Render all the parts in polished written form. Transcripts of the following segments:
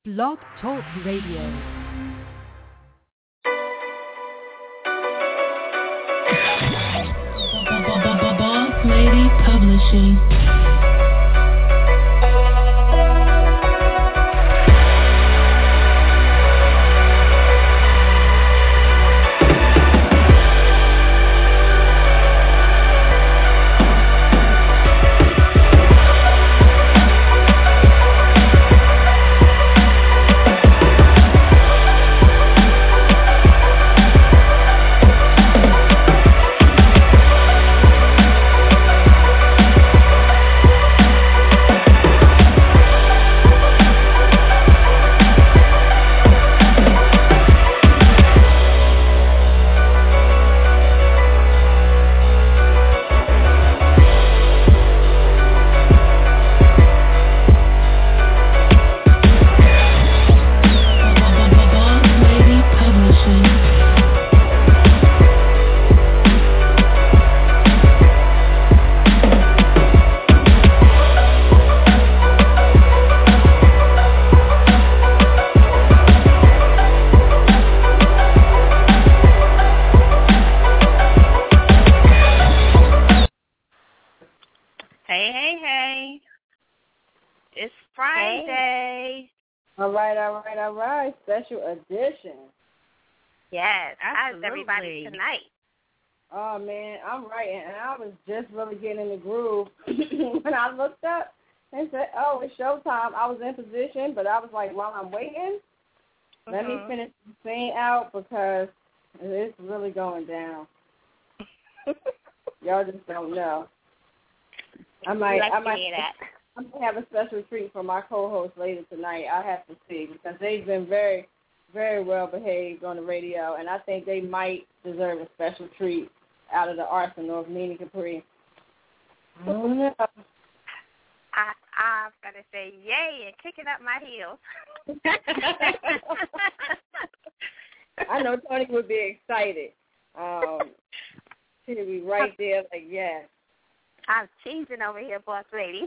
Blog Talk Radio. Boss Lady Publishing. All right. Special edition. Yes. How's everybody tonight? Oh, man, I'm writing, and I was just really getting in the groove when I looked up and said, oh, it's showtime. I was in position, but I was like, while I'm waiting, let me finish the scene out because it's really going down. Y'all just don't know. I might have a special treat for my co-host later tonight. I have to see because they've been very, very well behaved on the radio, and I think they might deserve a special treat out of the arsenal of Nina Capri. I'm going to say yay and kicking up my heels. I know Tony would be excited. She'd be right there like, yes. I'm teasing over here, boss lady.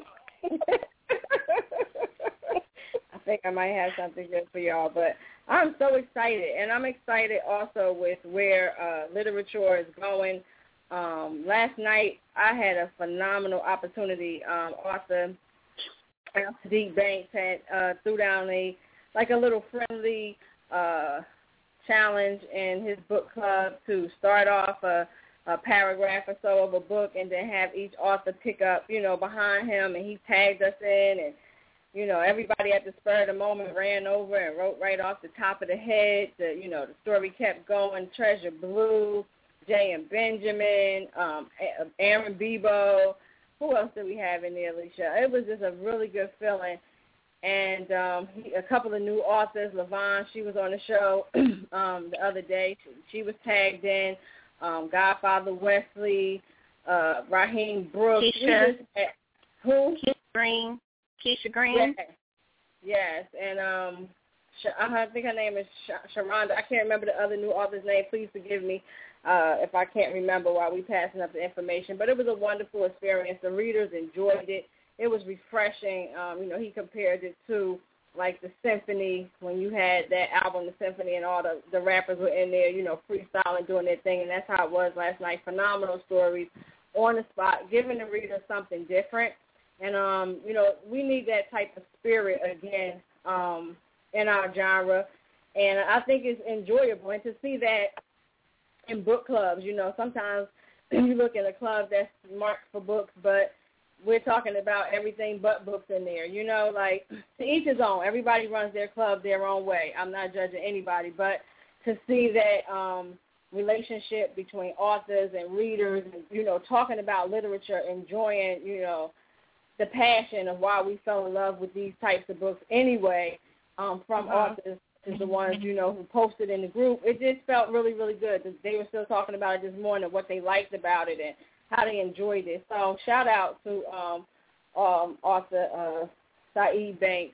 I think I might have something good for y'all, but I'm so excited, and I'm excited also with where literature is going. Last night I had a phenomenal opportunity. Author Sadiq Banks had threw down a little friendly challenge in his book club to start off a paragraph or so of a book and then have each author pick up, behind him, and he tagged us in, and, everybody at the spur of the moment ran over and wrote right off the top of the head. The story kept going. Treasure Blue, Jay and Benjamin, Aaron Bebo. Who else did we have in there, Alicia? It was just a really good feeling. And a couple of new authors, Lavon, she was on the show the other day. She was tagged in. Godfather Wesley, Raheem Brooks. Keisha Green. Yes. And I think her name is Sharonda. I can't remember the other new author's name. Please forgive me if I can't remember while we're passing up the information. But it was a wonderful experience. The readers enjoyed it. It was refreshing. He compared it to like the symphony, when you had that album, the symphony, and all the rappers were in there, freestyling, doing their thing, and that's how it was last night. Phenomenal stories on the spot, giving the reader something different. And, we need that type of spirit again in our genre. And I think it's enjoyable. And to see that in book clubs, sometimes you look at a club that's marked for books, but we're talking about everything but books in there. To each his own. Everybody runs their club their own way. I'm not judging anybody, but to see that relationship between authors and readers, and, talking about literature, enjoying, the passion of why we fell in love with these types of books anyway, from authors is the ones, who posted in the group. It just felt really, really good. They were still talking about it this morning, what they liked about it and how they enjoyed it. So shout out to author Sadiq Banks,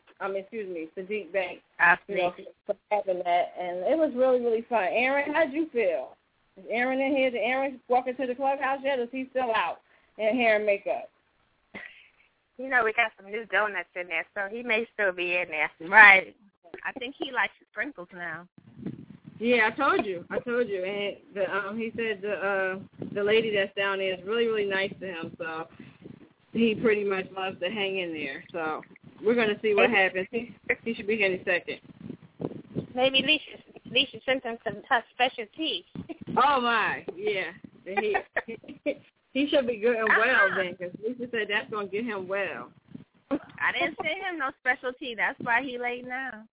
for having that. And it was really, really fun. Aaron, how'd you feel? Is Aaron in here? Did Aaron walk into the clubhouse yet, or is he still out in hair and makeup? We got some new donuts in there, so he may still be in there. Right. I think he likes sprinkles now. Yeah, I told you. And he said the lady that's down there is really, really nice to him. So he pretty much loves to hang in there. So we're going to see what happens. He should be here in a second. Maybe Leisha sent him some tough special tea. Oh, my. Yeah. He should be good and well then, because Lisa said that's going to get him well. I didn't send him no special tea. That's why he late now.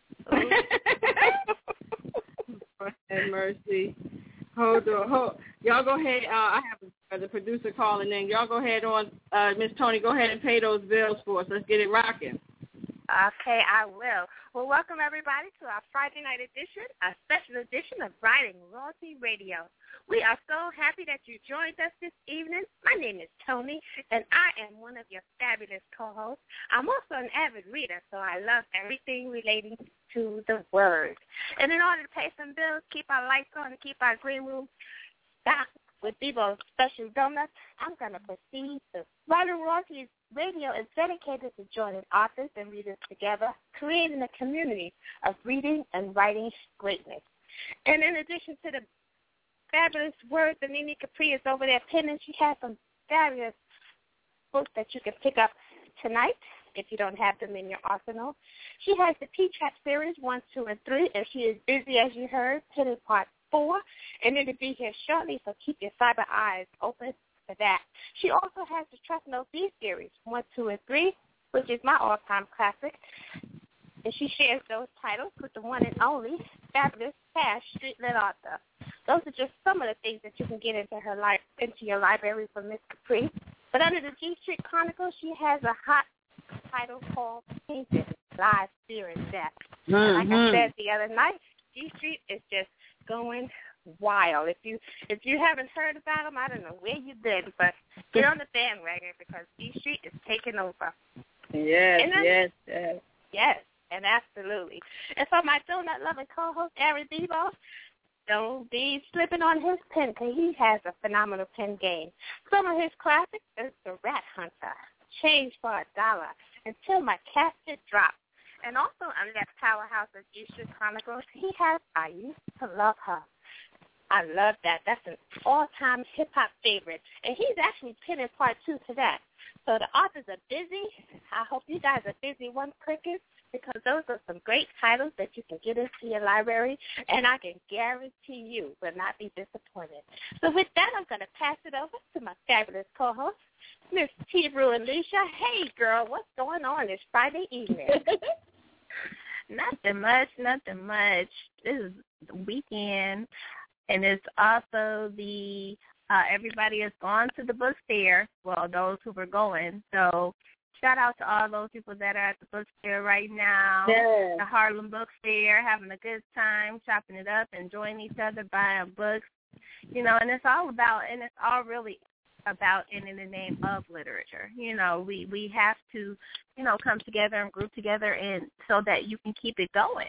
Have mercy. Hold on. Y'all go ahead. I have the producer calling in. Y'all go ahead on. Miss Tony, go ahead and pay those bills for us. Let's get it rocking. Okay, I will. Well, welcome everybody to our Friday night edition, a special edition of Writing Royalty Radio. We are so happy that you joined us this evening. My name is Tony, and I am one of your fabulous co-hosts. I'm also an avid reader, so I love everything relating to the Word. And in order to pay some bills, keep our lights on, and keep our green room stocked with Bebo's special donuts, I'm going to proceed. The Writing Royalty Radio is dedicated to joining authors and readers together, creating a community of reading and writing greatness. And in addition to the fabulous words that Nene Capri is over there penning, she has some fabulous books that you can pick up tonight if you don't have them in your arsenal. She has the P-Trap series 1, 2, and 3, and she is busy, as you heard, penning part 4, and it'll be here shortly, so keep your cyber eyes open for that. She also has the Trust No Fee series 1, 2, and 3, which is my all-time classic, and she shares those titles with the one and only fabulous Cash Streetlit author. Those are just some of the things that you can get into your library from Miss Capri. But under the G Street Chronicles, she has a hot title called Painted Live, Fear, and Death. And like I said the other night, G Street is just going wild. If you haven't heard about them, I don't know where you've been, but get on the bandwagon because G Street is taking over. Yes, and absolutely. And for my donut-loving co-host, Aaron Bebo, don't be slipping on his pen because he has a phenomenal pen game. Some of his classics is The Rat Hunter, Change for $1, Until My Casket Drops. And also under that powerhouse of G Street Chronicles, he has I Used to Love Her. I love that. That's an all-time hip-hop favorite. And he's actually penning part 2 to that. So the authors are busy. I hope you guys are busy one cricket because those are some great titles that you can get into your library, and I can guarantee you will not be disappointed. So with that, I'm going to pass it over to my fabulous co-host, Miss T. Brew and Leisha. Hey, girl, what's going on this Friday evening? Nothing much. This is the weekend, and it's also the everybody has gone to the book fair. Well, those who were going. So shout out to all those people that are at the book fair right now. Yes. The Harlem Book Fair, having a good time, chopping it up, enjoying each other, buying books. You know, and it's all really about in the name of literature. You know, we have to, you know, come together and group together and so that you can keep it going.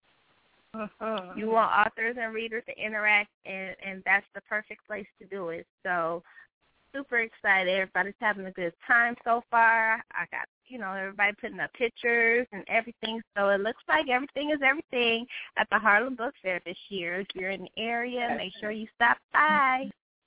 You want authors and readers to interact, and that's the perfect place to do it. So super excited. Everybody's having a good time so far. I got, you know, everybody putting up pictures and everything. So it looks like everything is everything at the Harlem Book Fair this year. If you're in the area, make sure you stop by.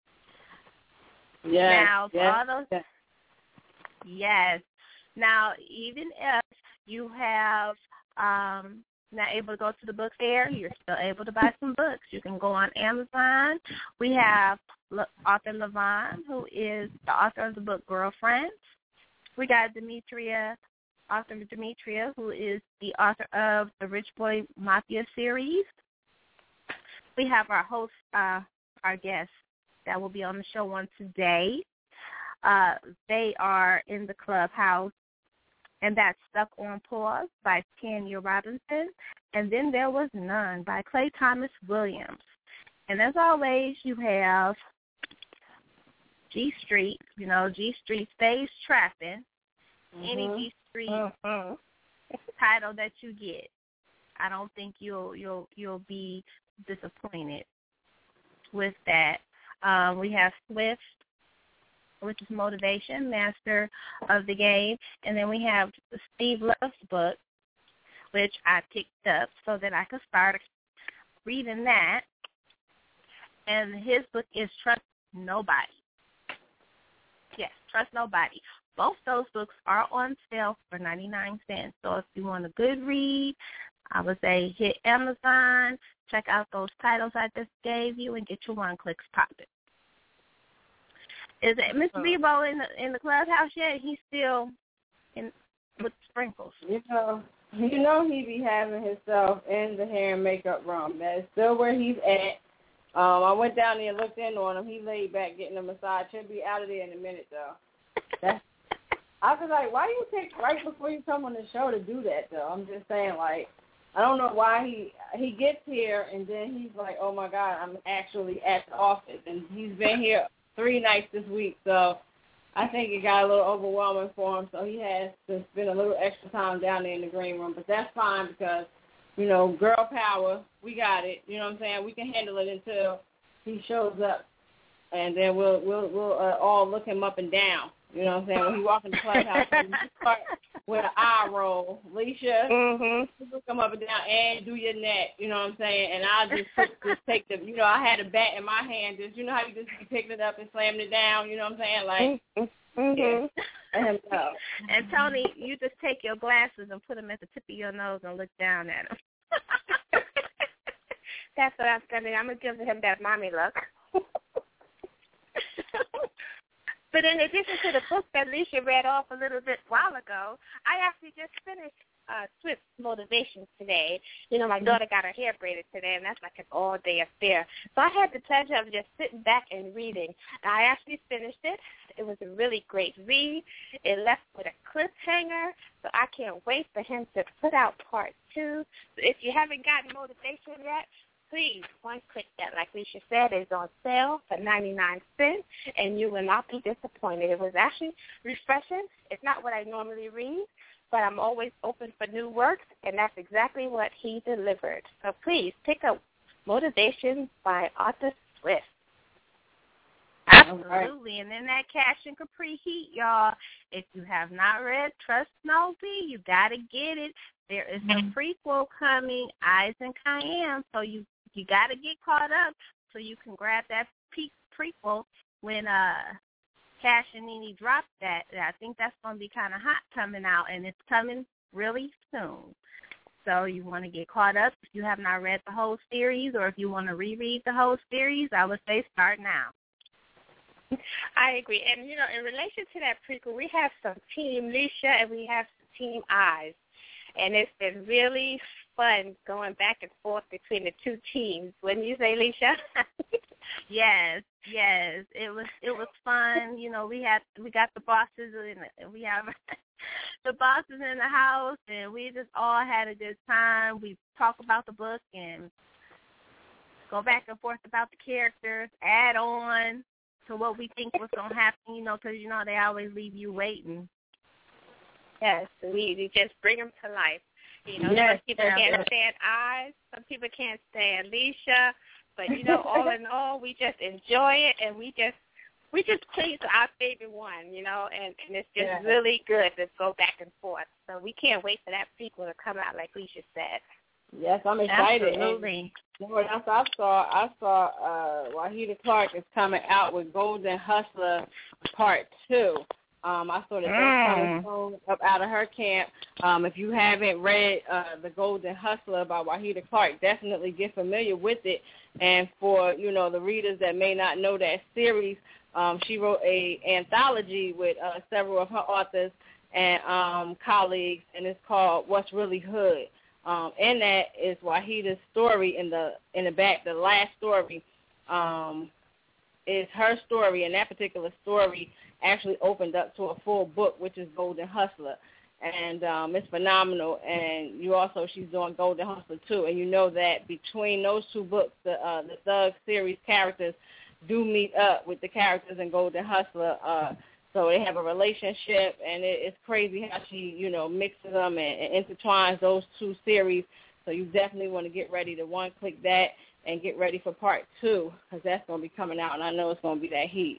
Yes. Now, for all those, yes. Now, even if you have not able to go to the book fair, you're still able to buy some books. You can go on Amazon. We have author Levon, who is the author of the book Girlfriends. We got author Demetria, who is the author of the Rich Boy Mafia series. We have our host, our guest that will be on the show on today. They are in the clubhouse, and that's Stuck on Pause by Tanya Robinson. And then there was None by Clay Thomas Williams. And as always, you have G Street. You know, G Street stays trapping. Any G Street title that you get, I don't think you'll be disappointed with that. We have Swift, which is Motivation, Master of the Game. And then we have Steve Love's book, which I picked up so that I could start reading that. And his book is Trust Nobody. Yes, Trust Nobody. Both those books are on sale for 99 cents. So if you want a good read, I would say hit Amazon, check out those titles I just gave you, and get your one-clicks popping. Is it Mr. Bebo in the clubhouse yet? He's still in with sprinkles. You know he be having himself in the hair and makeup room. That is still where he's at. I went down there and looked in on him. He laid back getting a massage. He'll be out of there in a minute, though. I was like, why do you take right before you come on the show to do that, though? I'm just saying, like, I don't know why he gets here and then he's like, oh, my God, I'm actually at the office. And he's been here 3 nights this week, so I think it got a little overwhelming for him, so he has to spend a little extra time down there in the green room. But that's fine because, you know, girl power, we got it. You know what I'm saying? We can handle it until he shows up, and then we'll all look him up and down. You know what I'm saying? When he walks in the clubhouse, you start with an eye roll. Leisha, look him up and down and do your neck. You know what I'm saying? And I'll just take the, you know, I had a bat in my hand. Just, you know how you just be picking it up and slamming it down? You know what I'm saying? Like, yeah. And Tony, you just take your glasses and put them at the tip of your nose and look down at them. That's what I'm going to do. I'm going to give him that mommy look. But in addition to the book that Leisha read off a little bit while ago, I actually just finished Swift's Motivations today. You know, my daughter got her hair braided today, and that's like an all-day affair. So I had the pleasure of just sitting back and reading. I actually finished it. It was a really great read. It left with a cliffhanger, so I can't wait for him to put out part 2. So if you haven't gotten Motivation yet, please, one-click that, like Leisha said, is on sale for 99 cents, and you will not be disappointed. It was actually refreshing. It's not what I normally read, but I'm always open for new works, and that's exactly what he delivered. So please, pick up Motivation by Arthur Swift. Absolutely. And then that Cash and Capri Heat, y'all. If you have not read Trust Nobody, you got to get it. There is a prequel coming, Eyes and Cayenne, so you got to get caught up so you can grab that prequel when Cash and Nene drop that. I think that's going to be kind of hot coming out, and it's coming really soon. So you want to get caught up if you have not read the whole series, or if you want to reread the whole series, I would say start now. I agree. And, you know, in relation to that prequel, we have some Team Leisha and we have some Team Eyes. And it's been really fun going back and forth between the two teams. Wouldn't you say, Leisha? Yes. It was fun. You know, we got the bosses and we have the bosses in the house, and we just all had a good time. We talk about the book and go back and forth about the characters, add on to what we think was going to happen, you know, because, you know, they always leave you waiting. Yes, we just bring them to life. You know, some people can't stand Eyes, some people can't stand Leisha, but, you know, all in all, we just enjoy it, and we just please our favorite one, you know, and it's just really good to go back and forth. So we can't wait for that prequel to come out, like Leisha said. Yes, I'm excited. Absolutely. And what else I saw Wahida Clark is coming out with Golden Hustler Part 2. I saw that that's coming soon up out of her camp. If you haven't read The Golden Hustler by Wahida Clark, definitely get familiar with it. And for, you know, the readers that may not know that series, she wrote a anthology with several of her authors and colleagues, and it's called What's Really Hood. In that is Wahida's story in the back. The last story is her story, and that particular story actually opened up to a full book, which is Golden Hustler. And it's phenomenal. And she's doing Golden Hustler too. And you know that between those two books, the Thug series characters do meet up with the characters in Golden Hustler. So they have a relationship, and it's crazy how she, you know, mixes them and intertwines those two series. So you definitely want to get ready to one-click that and get ready for Part 2, because that's going to be coming out, and I know it's going to be that heat.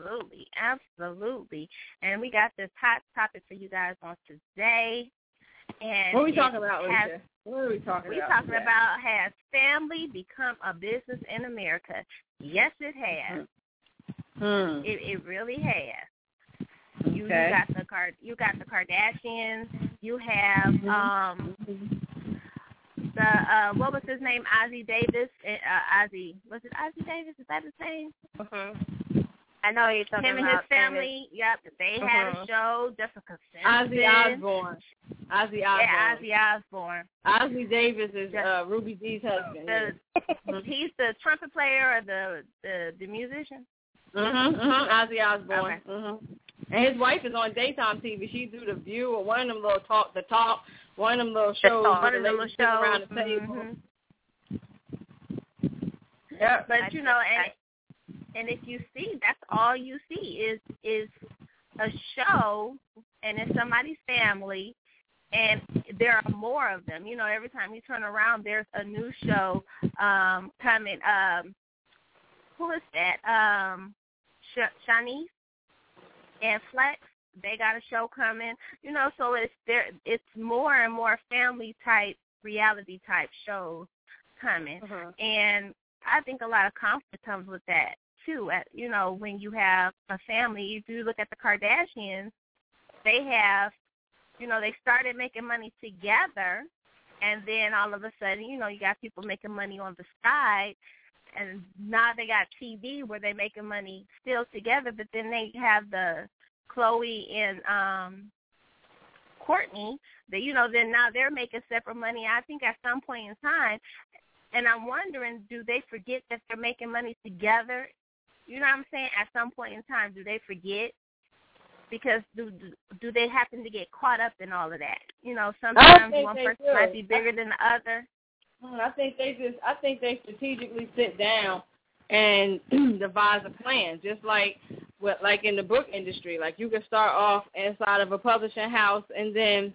Absolutely. And we got this hot topic for you guys on today. And what are we talking about, Alicia? What are we talking about? We're talking about, has family become a business in America? Yes, it has. It really has. You got the Kardashians. You have what was his name? Ossie Davis. Was it Ossie Davis? Is that his name? I know you're talking about him and his family. Yep, they had a show. Jessica Simpson. Ozzy Osbourne. Yeah, Ozzy Osbourne. Ossie Davis is Ruby Dee's husband. He's the trumpet player or the musician. Ozzy Osbourne. Okay. And his wife is on daytime TV. She do The View or one of them little The Talk, one of them little shows. One of them little shows around the table. Yeah, but you know, and if you see, that's all you see is a show, and it's somebody's family, and there are more of them. You know, every time you turn around, there's a new show coming. Who is that? Shanice and Flex. They got a show coming. You know, so it's more and more family type, reality type shows coming, and I think a lot of conflict comes with that too. You know, when you have a family, if you look at the Kardashians, they have, you know, they started making money together, and then all of a sudden, you know, you got people making money on the side, and now they got TV where they're making money still together, but then they have the Khloe and Kourtney, that, you know, then now they're making separate money. I think at some point in time, and I'm wondering, do they forget that they're making money together? You know what I'm saying? At some point in time, do they forget? Because do they happen to get caught up in all of that? You know, sometimes one person might be bigger than the other. I think they strategically sit down and devise a plan, just like in the book industry. Like, you can start off inside of a publishing house, and then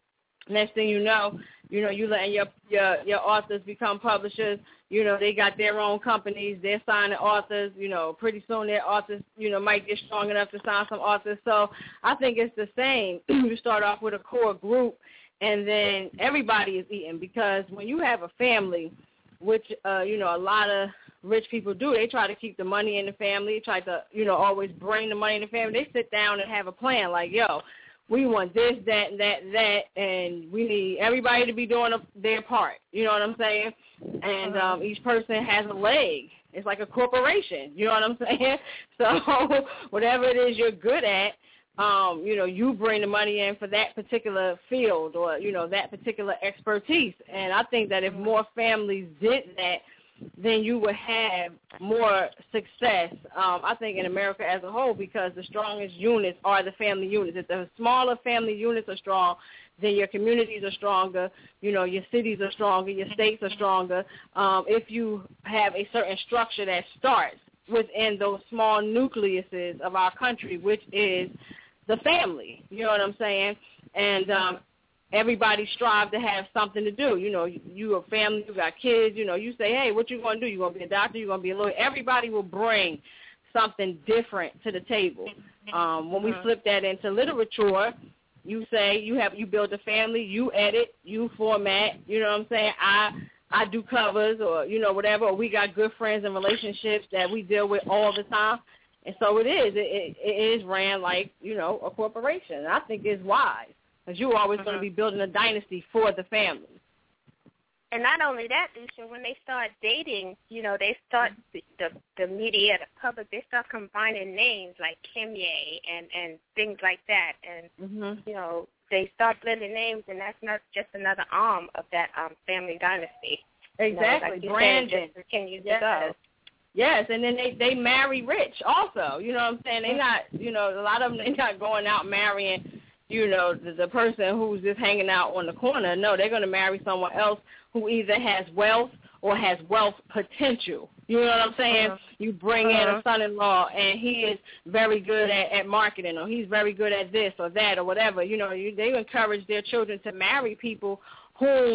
next thing you know, you letting your authors become publishers. You know, they got their own companies. They're signing authors. You know, pretty soon their authors, you know, might get strong enough to sign some authors. So I think it's the same. You start off with a core group, and then everybody is eating, because when you have a family, which, you know, a lot of rich people do, they try to keep the money in the family, try to, you know, always bring the money in the family. They sit down and have a plan like, yo, we want this, that, and that, and we need everybody to be doing their part. You know what I'm saying? And each person has a leg. It's like a corporation. You know what I'm saying? So whatever it is you're good at, you know, you bring the money in for that particular field, or, you know, that particular expertise. And I think that if more families did that, then you would have more success, I think, in America as a whole, because the strongest units are the family units. If the smaller family units are strong, then your communities are stronger, you know, your cities are stronger, your states are stronger. If you have a certain structure that starts within those small nucleuses of our country, which is the family, you know what I'm saying? And everybody strive to have something to do. You know, you a family, you got kids, you know, you say, hey, what you going to do? You going to be a doctor? You going to be a lawyer? Everybody will bring something different to the table. When we flip that into literature, you say you build a family, you edit, you format, you know what I'm saying? I do covers, or, you know, whatever, or we got good friends and relationships that we deal with all the time. And so it is ran like, you know, a corporation. And I think it's wise, because you're always going to be building a dynasty for the family. And not only that, Lucia, when they start dating, you know, they start, the media, the public, they start combining names like Kimye and things like that. And, you know, they start blending names, and that's not just another arm of that family dynasty. Exactly. You know, like branding. Continues to go. Yes, and then they marry rich also. You know what I'm saying? They not, you know, a lot of them, they're not going out marrying, you know, the person who's just hanging out on the corner. No, they're going to marry someone else who either has wealth or has wealth potential. You know what I'm saying? You bring in a son-in-law, and he is very good at marketing, or he's very good at this or that or whatever. You know, they encourage their children to marry people whom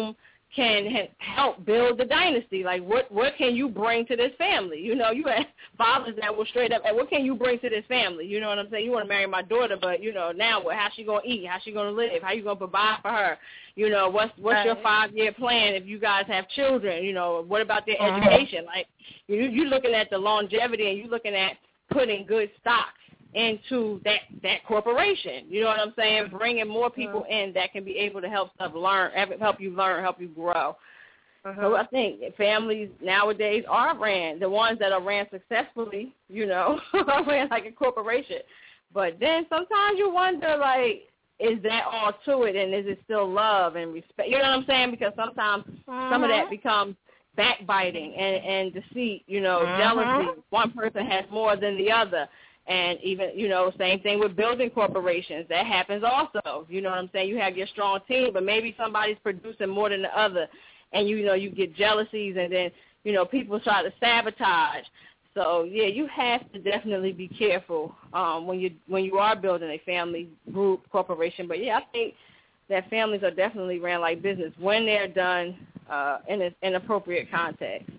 can help build the dynasty. Like, what can you bring to this family? You know, you have fathers that will straight up, and what can you bring to this family? You know what I'm saying? You want to marry my daughter, but, you know, now what? How's she going to eat? How's she going to live? How you going to provide for her? You know, what's your 5-year plan if you guys have children? You know, what about their education? Like, you're looking at the longevity, and you're looking at putting good stock into that corporation. You know what I'm saying? Bringing more people in that can be able to help you learn, help you grow. So I think families nowadays are ran, the ones that are ran successfully, you know, are ran like a corporation. But then sometimes you wonder, like, is that all to it, and is it still love and respect? You know what I'm saying? Because sometimes some of that becomes backbiting and deceit, you know, jealousy. One person has more than the other. And even, you know, same thing with building corporations. That happens also. You know what I'm saying? You have your strong team, but maybe somebody's producing more than the other. And, you know, you get jealousies, and then, you know, people try to sabotage. So, yeah, you have to definitely be careful when you are building a family group, corporation. But, yeah, I think that families are definitely ran like business when they're done in an appropriate context.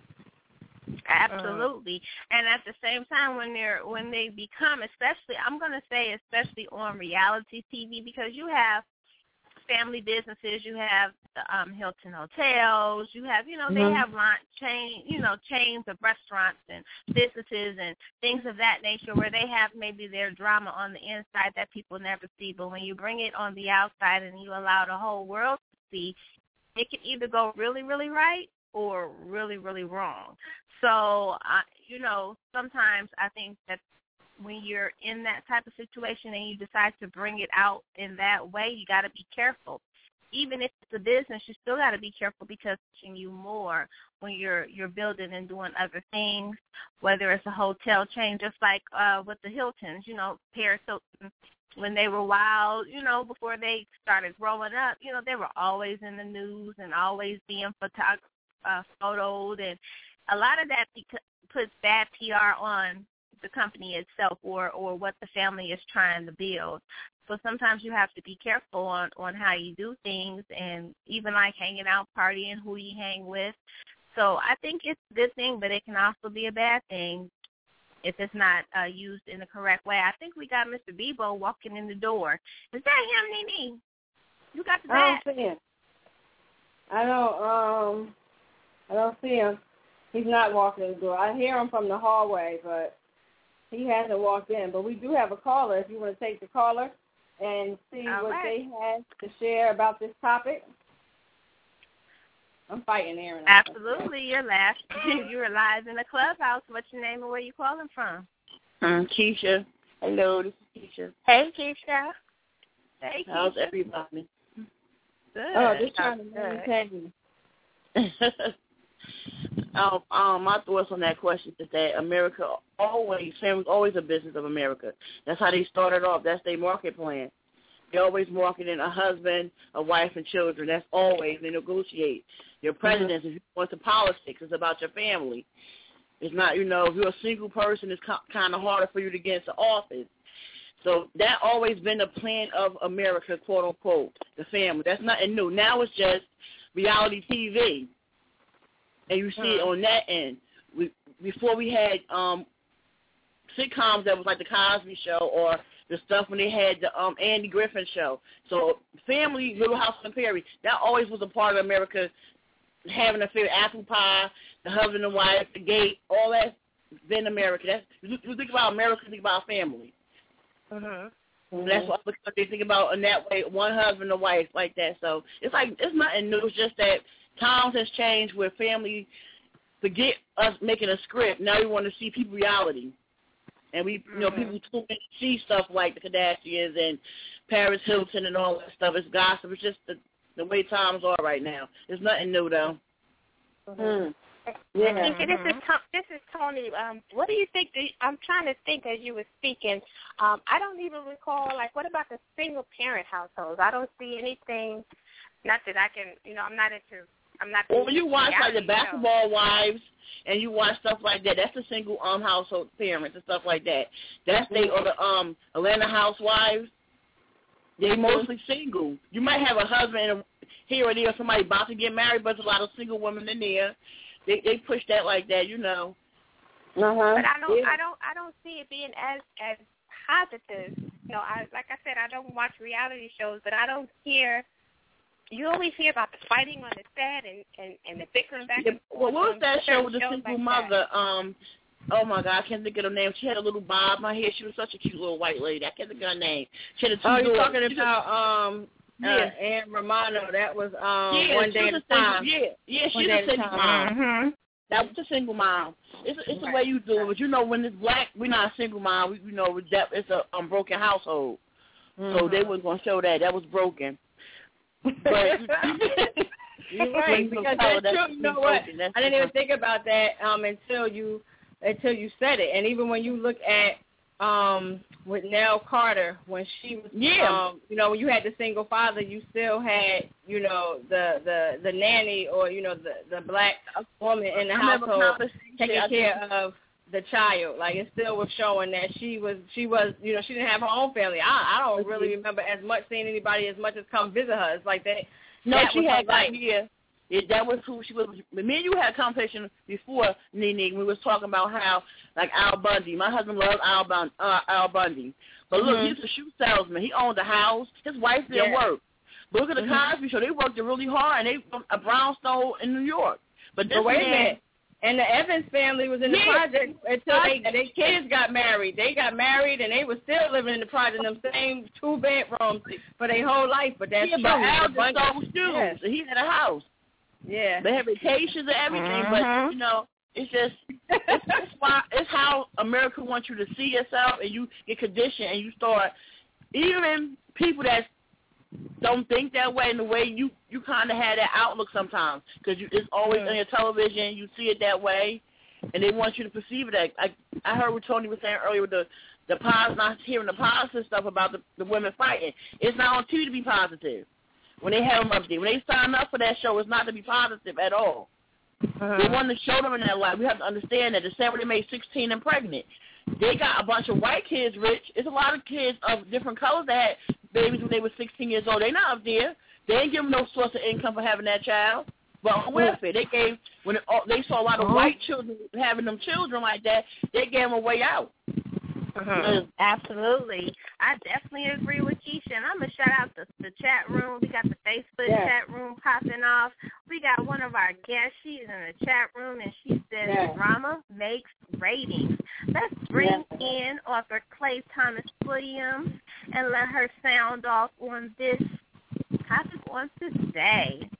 Absolutely. And at the same time, when they become, especially on reality TV, because you have family businesses, you have the Hilton hotels, you have, you know, they have chains of restaurants and businesses and things of that nature where they have maybe their drama on the inside that people never see. But when you bring it on the outside and you allow the whole world to see, it can either go really, really right or really, really wrong. So, you know, sometimes I think that when you're in that type of situation and you decide to bring it out in that way, you got to be careful. Even if it's a business, you still got to be careful because it's pushing you more when you're building and doing other things, whether it's a hotel chain, just like with the Hiltons, you know, Paris Hilton, when they were wild, you know, before they started growing up, you know, they were always in the news and always being photoed, and a lot of that puts bad PR on the company itself or what the family is trying to build. So sometimes you have to be careful on how you do things, and even like hanging out, partying, who you hang with. So I think it's a good thing, but it can also be a bad thing if it's not used in the correct way. I think we got Mr. Bebo walking in the door. Is that him, Nene? You got the bat? I don't see him. I don't see him. He's not walking in the door. I hear him from the hallway, but he hasn't walked in. But we do have a caller if you want to take the caller and see what they have to share about this topic. I'm fighting Aaron. Absolutely. You're live in the clubhouse. What's your name and where you calling from? Keisha. Hello, this is Keisha. Hey, Keisha. Hey, Keisha. How's everybody? Good. Just trying to maintain. My thoughts on that question is that family's always a business of America. That's how they started off. That's their market plan. They always marketing a husband, a wife, and children. That's always, they negotiate. Your presidents, if you want to politics, it's about your family. It's not, you know, if you're a single person, it's kind of harder for you to get into office. So that always been the plan of America, quote unquote, the family. That's nothing new. Now it's just reality TV. And you see it on that end. Before we had sitcoms that was like the Cosby Show or the stuff when they had the Andy Griffin Show. So family, Little House on the Prairie, that always was a part of America, having a favorite apple pie, the husband and wife, the gate, all that's been America. That's, you think about America, think about family. That's what they think about in that way, one husband and wife like that. So it's like, it's nothing new. It's just that times has changed where family forget us making a script. Now we want to see people reality. And we, you know, people see stuff like the Kardashians and Paris Hilton and all that stuff. It's gossip. It's just the way times are right now. There's nothing new, though. Yeah. This is Tony. What do you think? I'm trying to think as you were speaking. I don't even recall, like, what about the single-parent households? I don't see anything, not that I can, you know, I'm not. Well, when you watch, like, the Basketball Wives and you watch stuff like that, that's the single household parents and stuff like that. That's or the Atlanta Housewives. They mostly single. You might have a husband here or there, somebody about to get married, but there's a lot of single women in there. They push that like that, you know. But I don't see it being as positive. You know, like I said, I don't watch reality shows, but I don't hear. You always hear about the fighting on the set and the bickering back and forth. Well, what was that show with the single like mother? Oh my God, I can't think of her name. She had a little bob in her hair. She was such a cute little white lady. I can't think of her name. She had a two you're talking about Ann Romano. That was One Day at a Time. Yeah, she's a single mom. Mm-hmm. That was a single mom. It's the way you do it. But you know, when it's black, we're not a single mom. We know it's a broken household. So they wasn't gonna show that. That was broken. But you're right, because that's true. You know what? I didn't even think about that until you said it. And even when you look at with Nell Carter, when she was you know, when you had the single father, you still had, you know, the nanny or, you know, the black woman in the household taking care of the child. Like, it still was showing that she was, you know, she didn't have her own family. I don't really remember as much seeing anybody as much as come visit her. It's like that. No, she had got here. That was who she was. Me and you had a conversation before, Nene. We was talking about how, like, Al Bundy. My husband loves Al Bundy. But look, he's a shoe salesman. He owned a house. His wife didn't work. But look at the Cosby Show. They worked really hard, and they from a brownstone in New York. But wait a minute. And the Evans family was in the project until their kids got married. They got married, and they were still living in the project in them same 2 bedrooms for their whole life. But that's true. But Al just sold shoes. Yes. He had a house. Yeah. They have vacations and everything, but, you know, it's just, it's how America wants you to see yourself, and you get conditioned, and you start, even people that don't think that way, in the way you kind of have that outlook sometimes, because it's always on your television, you see it that way, and they want you to perceive it that. I heard what Tony was saying earlier with the positive, not hearing the positive stuff about the women fighting. It's not on TV to be positive. When they have them up there, when they sign up for that show, it's not to be positive at all. They want to show them in that light. We have to understand that the same way they made 16 and pregnant. They got a bunch of white kids rich. It's a lot of kids of different colors that had babies when they were 16 years old. They're not up there. They didn't give them no source of income for having that child. But on welfare, they gave, when they saw a lot of white children having them children like that, they gave them a way out. Absolutely. I definitely agree with Keisha. And I'm going to shout out the chat room. We got the Facebook chat room popping off. We got one of our guests. She's in the chat room, and she says, drama makes ratings. Let's bring in author Clay Thomas Williams and let her sound off on this topic on today.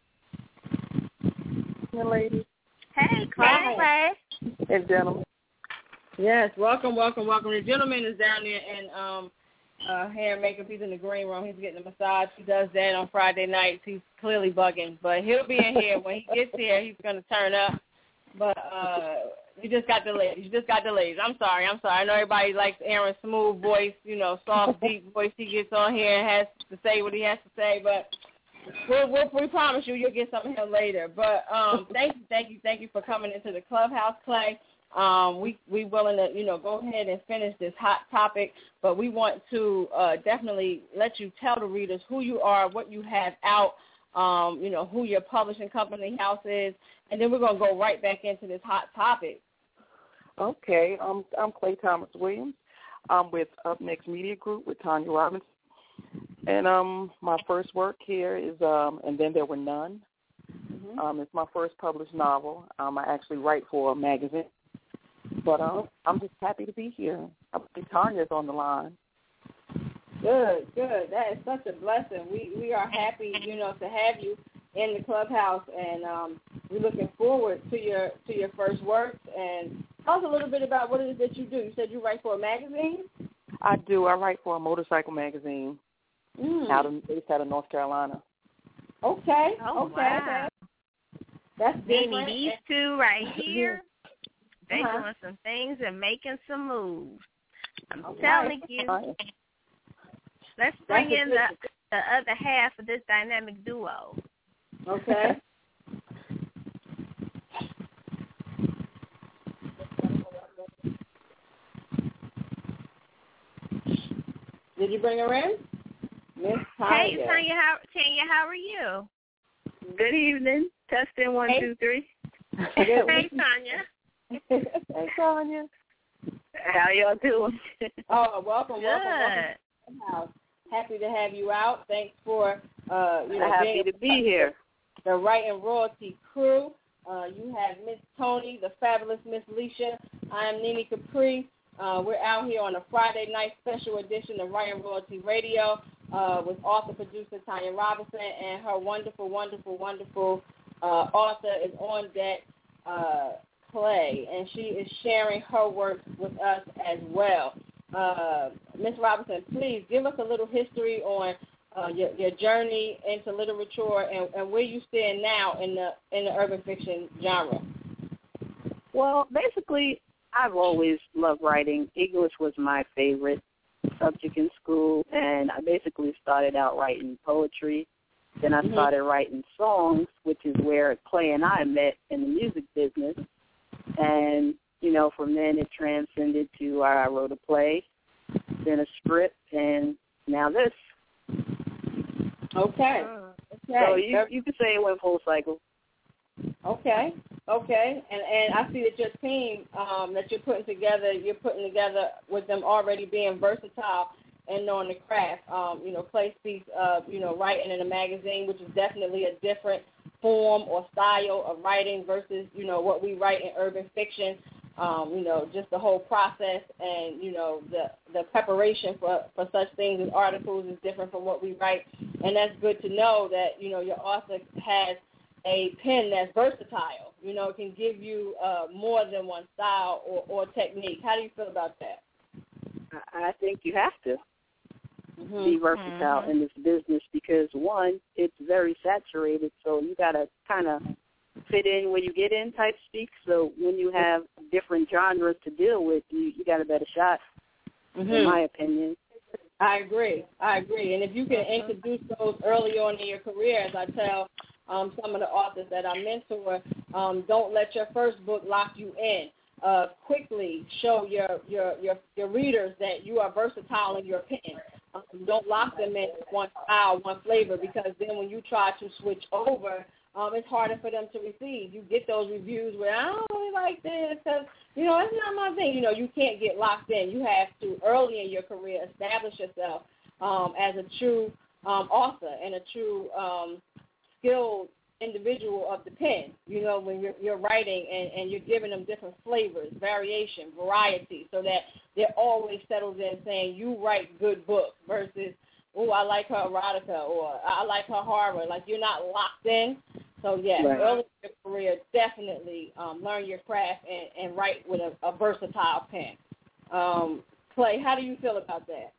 Hey, ladies. Hey, Clay. Hey, gentlemen. Yes, welcome. The gentleman is down there in hair and makeup. He's in the green room. He's getting a massage. He does that on Friday nights. He's clearly bugging, but he'll be in here. When he gets here, he's going to turn up. But you just got the ladies. I'm sorry. I know everybody likes Aaron's smooth voice, you know, soft, deep voice. He gets on here and has to say what he has to say, but we promise you'll get something here later. But thank you for coming into the clubhouse, Clay. We willing to, you know, go ahead and finish this hot topic, but we want to definitely let you tell the readers who you are, what you have out, you know, who your publishing company house is, and then we're going to go right back into this hot topic. Okay, I'm Clay Thomas Williams. I'm with Up Next Media Group with Tanya Robinson, and my first work here is And Then There Were None. It's my first published novel. I actually write for a magazine. But I'm just happy to be here. I think Tanya's on the line. Good. That is such a blessing. We are happy, you know, to have you in the clubhouse, and we're looking forward to your first works. And tell us a little bit about what it is that you do. You said you write for a magazine? I do. I write for a motorcycle magazine based out of North Carolina. Okay. Oh, okay. Wow. That's different. These two right here. They doing some things and making some moves. I'm telling you. Let's bring in the other half of this dynamic duo. Okay. Did you bring her in? Miss Tanya. Hey, Tanya, how are you? Good evening. Testing 1, 2, 3. Hey, Tanya. Hey, Tanya. How y'all doing? Oh, welcome Good. to the house. Happy to have you out. Thanks for happy to be here. The Right and Royalty crew. You have Miss Tony, the fabulous Miss Leisha. I am Nene Capri. We're out here on a Friday night special edition of Right and Royalty Radio with author-producer Tanya Robinson, and her wonderful, wonderful, wonderful author is on deck, Clay, and she is sharing her work with us as well. Ms. Robinson, please give us a little history on your journey into literature and where you stand now in the urban fiction genre. Well, basically, I've always loved writing. English was my favorite subject in school, and I basically started out writing poetry. Then I started writing songs, which is where Clay and I met in the music business. And, from then it transcended to I wrote a play, then a script, and now this. Okay. So you could say it went full cycle. Okay. And I see that your team that you're putting together with them already being versatile and knowing the craft. Clay speaks of, writing in a magazine, which is definitely a different form or style of writing versus, what we write in urban fiction. Just the whole process and, the preparation for such things as articles is different from what we write. And that's good to know that, your author has a pen that's versatile. It can give you more than one style or technique. How do you feel about that? I think you have to be versatile in this business because, one, it's very saturated, so you got to kind of fit in where you get in type speak. So when you have different genres to deal with, you got a better shot, in my opinion. I agree. And if you can introduce those early on in your career, as I tell some of the authors that I mentor, don't let your first book lock you in. Quickly show your readers that you are versatile in your pen. Don't lock them in one style, one flavor, because then when you try to switch over, it's harder for them to receive. You get those reviews where I don't really like this because, it's not my thing. You can't get locked in. You have to, early in your career, establish yourself as a true author and a true skilled individual of the pen, when you're writing and you're giving them different flavors, variation, variety, so that they're always settled in saying you write good books versus, oh, I like her erotica or I like her horror. Like, you're not locked in. So, yes, early in your career, definitely learn your craft and write with a versatile pen. Clay, how do you feel about that?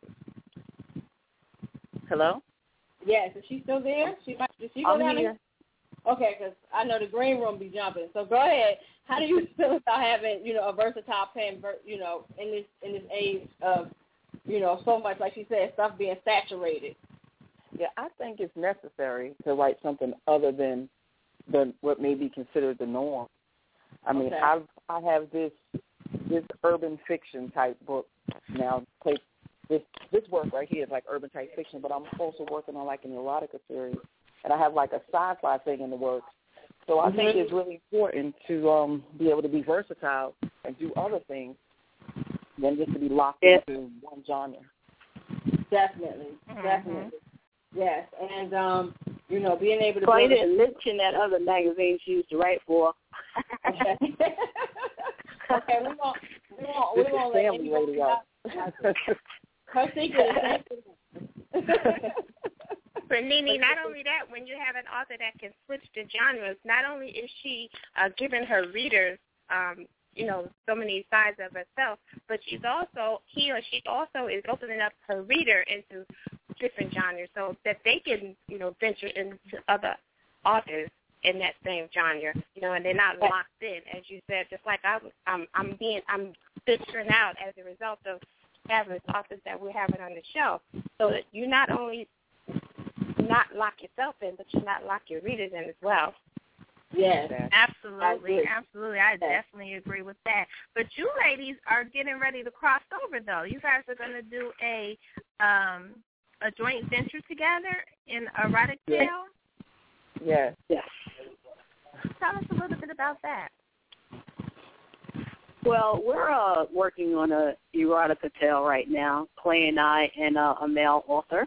Hello? Yes, is she still there? Did she go down here? Okay, because I know the green room be jumping. So go ahead. How do you feel about having, a versatile pen, in this age of, so much, like she said, stuff being saturated? Yeah, I think it's necessary to write something other than what may be considered the norm. I mean, I have this urban fiction type book now. This work right here is like urban type fiction, but I'm also working on like an erotica series, and I have like a sci-fi thing in the works. So I think it's really important to be able to be versatile and do other things than just to be locked into one genre. Definitely. Yes, and being able to. Clay didn't mention that other magazine she used to write for. Okay. Okay, we won't let anybody out. Her secret is For Nene, not only that, when you have an author that can switch the genres, not only is she giving her readers, so many sides of herself, but he or she also is opening up her reader into different genres so that they can, venture into other authors in that same genre, and they're not locked in, as you said. Just like I'm venturing out as a result of having authors that we're having on the show, so that you not only not lock yourself in, but you not lock your readers in as well. Yes, absolutely. I definitely agree with that. But you ladies are getting ready to cross over, though. You guys are going to do a a joint venture together in erotic tale? Yes. Yes. Tell us a little bit about that. Well, we're working on a erotica tale right now, Clay and I, and a male author.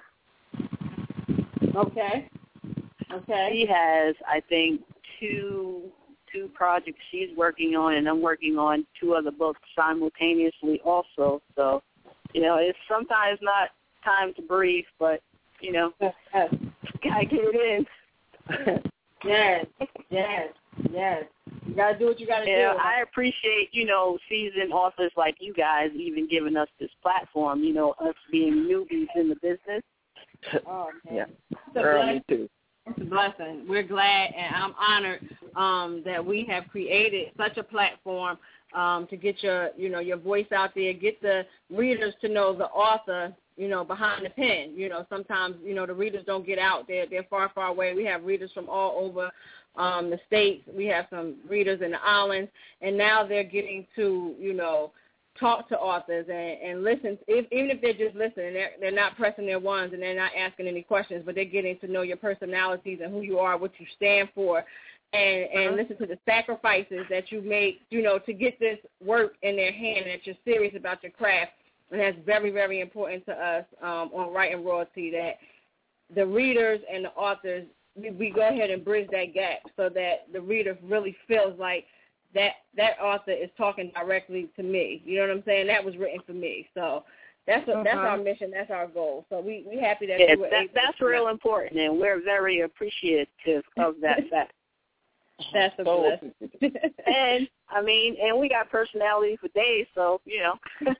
Okay. She has, I think, two projects she's working on, and I'm working on 2 other books simultaneously also. So, it's sometimes not time to breathe, but, gotta get it in. Yes. You gotta do what you gotta do. I appreciate, seasoned authors like you guys even giving us this platform, us being newbies in the business. Oh, man. Yeah. Me too. It's a blessing. We're glad, and I'm honored that we have created such a platform to get your voice out there, get the readers to know the author, behind the pen. Sometimes, the readers don't get out. They're far, far away. We have readers from all over the states. We have some readers in the islands, and now they're getting to, talk to authors and listen. Even if they're just listening, they're not pressing their ones and they're not asking any questions, but they're getting to know your personalities and who you are, what you stand for, and listen to the sacrifices that you make, to get this work in their hand, and that you're serious about your craft. And that's very, very important to us on Writing Royalty, that the readers and the authors, we go ahead and bridge that gap so that the reader really feels like that author is talking directly to me. You know what I'm saying? That was written for me. So that's our mission. That's our goal. So we happy that you were able that's real important, and we're very appreciative of that fact. That's a blessing. And we got personality for days, so Yes,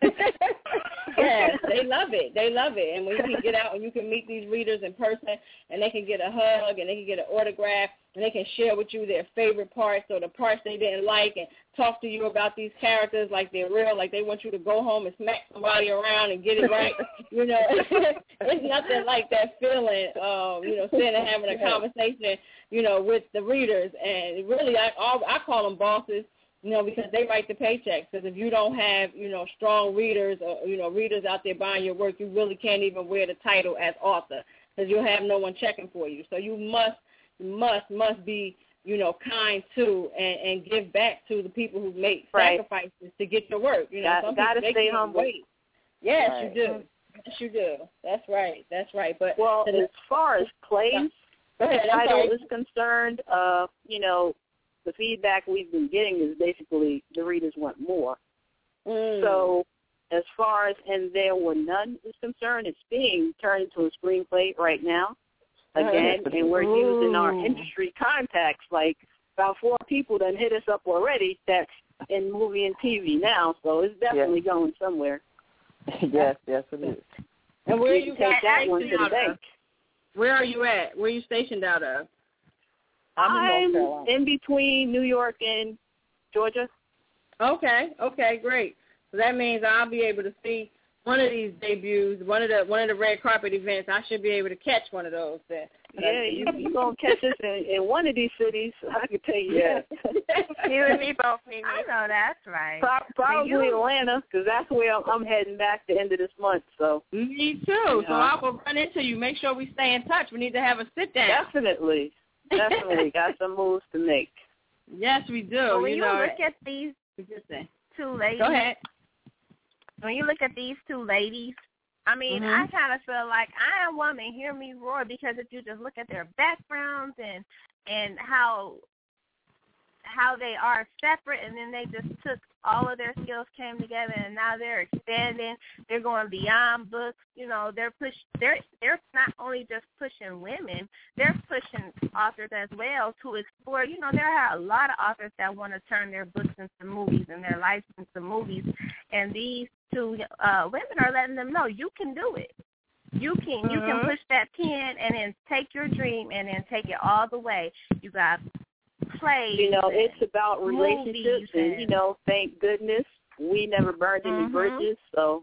they love it. And when you can get out and you can meet these readers in person, and they can get a hug and they can get an autograph, and they can share with you their favorite parts or the parts they didn't like, and talk to you about these characters like they're real, like they want you to go home and smack somebody around and get it right. It's nothing like that feeling, sitting and having a conversation, with the readers. And really, I call them bosses, because they write the paychecks. Because if you don't have, strong readers or, readers out there buying your work, you really can't even wear the title as author, because you'll have no one checking for you. So you must be, kind to and give back to the people who make sacrifices to get your work. Gotta stay humble. Yes, right. You do. Yes, you do. That's right. But as far as Clay's title is concerned, the feedback we've been getting is basically the readers want more. So as far as And There Were None is concerned, it's being turned into a screenplay right now. Again, and we're using our industry contacts. Like about 4 people done hit us up already that's in movie and TV now, so it's definitely going somewhere. Yes, it is. And where you take that one to the bank? Where are you at? Where are you stationed out of? I'm in between New York and Georgia. Okay, great. So that means I'll be able to see one of these debuts, one of the red carpet events. I should be able to catch one of those then. Yeah, you're going to catch us in one of these cities, I can tell you that. You and me both, Mimi. I know that's right. Probably Atlanta, because that's where I'm heading back the end of this month. So me too. So I will run into you. Make sure we stay in touch. We need to have a sit-down. Definitely. Got some moves to make. Yes, we do. Well, when you look at these 2 ladies. Go ahead. When you look at these 2 ladies, I kind of feel like I am woman, hear me roar, because if you just look at their backgrounds and how they are separate, and then they just took all of their skills, came together, and now they're expanding. They're going beyond books. They're not only just pushing women, they're pushing authors as well to explore. There are a lot of authors that want to turn their books into movies and their lives into movies, and these 2 women are letting them know you can do it. You can push that pen and then take your dream and then take it all the way. You got plays. It's about relationships, and thank goodness we never burned any bridges. So,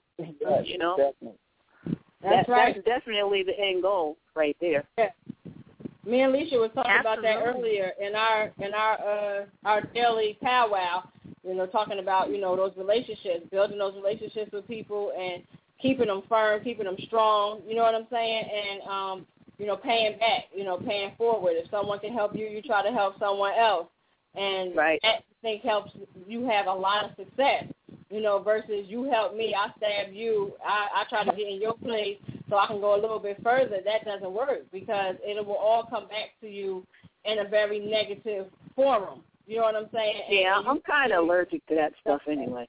that's right. That's definitely the end goal right there. Yeah. Me and Alicia were talking about that earlier in our daily powwow. Talking about those relationships, building those relationships with people, and keeping them firm, keeping them strong, you know what I'm saying, and, paying back, paying forward. If someone can help you, you try to help someone else. And that, I think, helps you have a lot of success, versus you help me, I stab you, I try to get in your place so I can go a little bit further. That doesn't work because it will all come back to you in a very negative forum. You know what I'm saying? Yeah, I'm kind of allergic to that stuff anyway.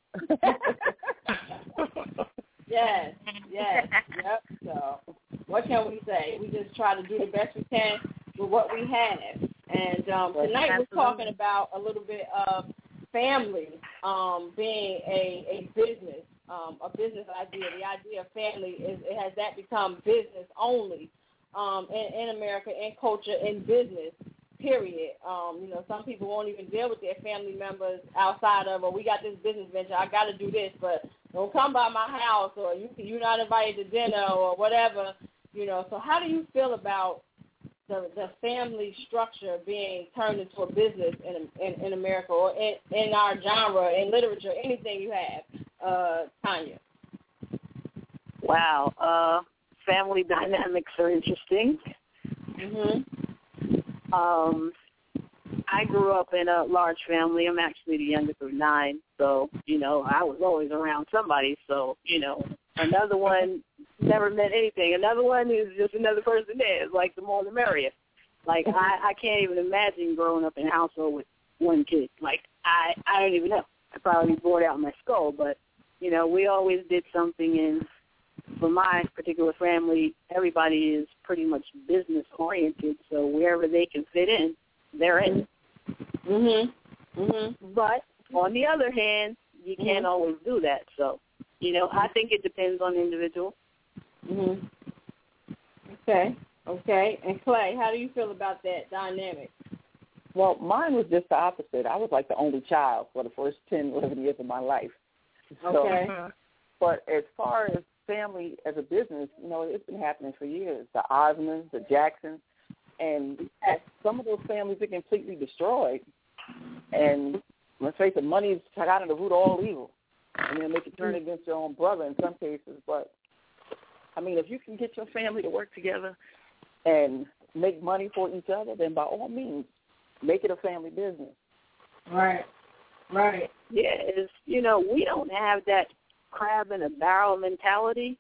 Yes, yep. So what can we say? We just try to do the best we can with what we have. And tonight we're talking about a little bit of family being a business idea. The idea of family has that become business only in America, in culture, in business, period. Some people won't even deal with their family members outside of, we got this business venture, I got to do this, but don't come by my house, or you're not invited to dinner, or whatever. So how do you feel about the family structure being turned into a business in America, or in our genre, in literature, anything you have, Tanya? Wow, family dynamics are interesting. I grew up in a large family. I'm actually the youngest of 9, so, I was always around somebody. So, another one never meant anything. Another one is just another person there. It's like the more the merrier. Like, I can't even imagine growing up in a household with one kid. Like, I don't even know. I'd probably be bored out in my skull. But, we always did something, and for my particular family, everybody is pretty much business-oriented, so wherever they can fit in, they're in. But on the other hand, you can't always do that. So, I think it depends on the individual. Okay. And Clay, how do you feel about that dynamic? Well, mine was just the opposite. I was like the only child for the first 10, 11 years of my life. Okay. So, but as far as family as a business, it's been happening for years. The Osmonds, the Jacksons, and some of those families are completely destroyed. And let's face it, money's got in the root of all evil. And then they can turn against your own brother in some cases. But, if you can get your family to work together and make money for each other, then by all means, make it a family business. Right. Yeah, we don't have that crab in a barrel mentality,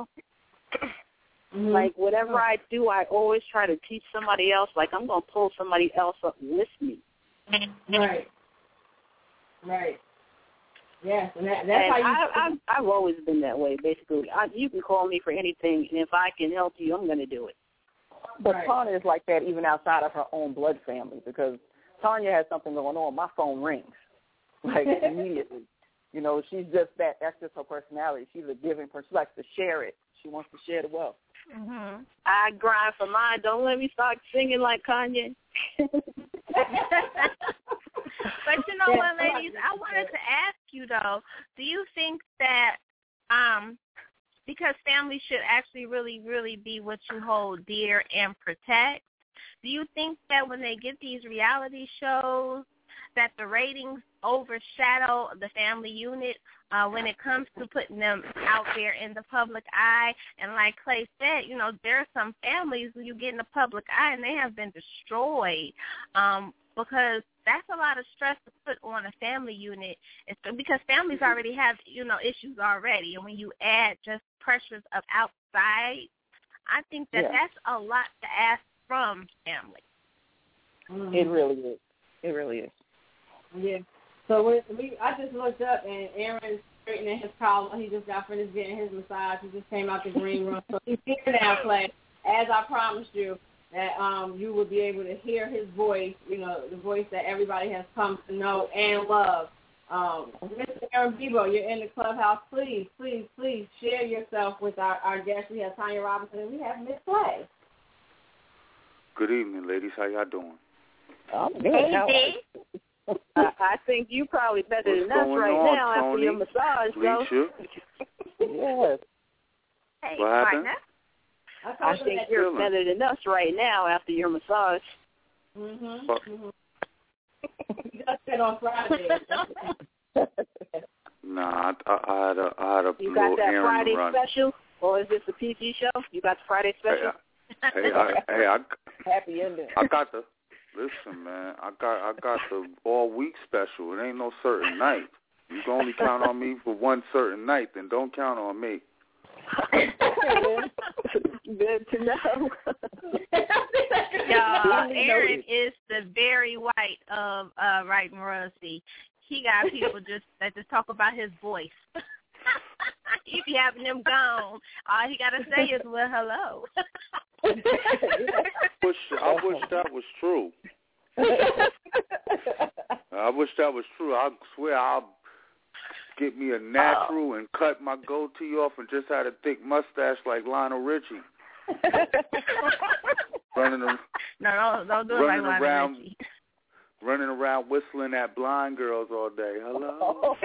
Like, whatever I do, I always try to teach somebody else. Like, I'm going to pull somebody else up with me. Right. Yes, and that's how you... I've always been that way, basically. You can call me for anything, and if I can help you, I'm going to do it. But Tanya is like that even outside of her own blood family, because Tanya has something going on, my phone rings, like, immediately. She's just that. That's just her personality. She's a giving person. She likes to share it. She wants to share the wealth. I grind for mine. Don't let me start singing like Kanye. But you know what, ladies? I wanted to ask you, though, do you think that because family should actually really, really be what you hold dear and protect, do you think that when they get these reality shows that the ratings overshadow the family unit when it comes to putting them out there in the public eye? And like Clay said, there are some families who you get in the public eye and they have been destroyed because that's a lot of stress to put on a family unit. It's because families already have, issues already. And when you add just pressures of outside, I think that that's a lot to ask from family. It really is. Yeah. So I just looked up, and Aaron's straightening his collar. He just got finished getting his massage. He just came out the green room. So he's here now, Clay, as I promised you, that you will be able to hear his voice, the voice that everybody has come to know and love. Mr. Aaron Bebo, you're in the clubhouse. Please share yourself with our guests. We have Tanya Robinson, and we have Miss Clay. Good evening, ladies. How y'all doing? I'm good. I think you probably better than us right now after your massage, though. Yes. Hey, what happened? I think you're better than us right now after your massage. You got that on Friday. Nah, I had a You little got that errand Friday to run. special, or is this a PG show? You got the Friday special? Happy ending. I got the. Listen, man, I got the all week special. It ain't no certain night. You can only count on me for one certain night, then don't count on me. Good to know. Y'all, Aaron is the Barry White of Writing Royalty. He got people that just talk about his voice. He be having them gone. All he got to say is, well, hello. I wish that was true. I wish that was true. I swear I'll get me a natural and cut my goatee off and just had a thick mustache like Lionel Richie. Don't do it like Lionel Richie. Running around whistling at blind girls all day. Hello.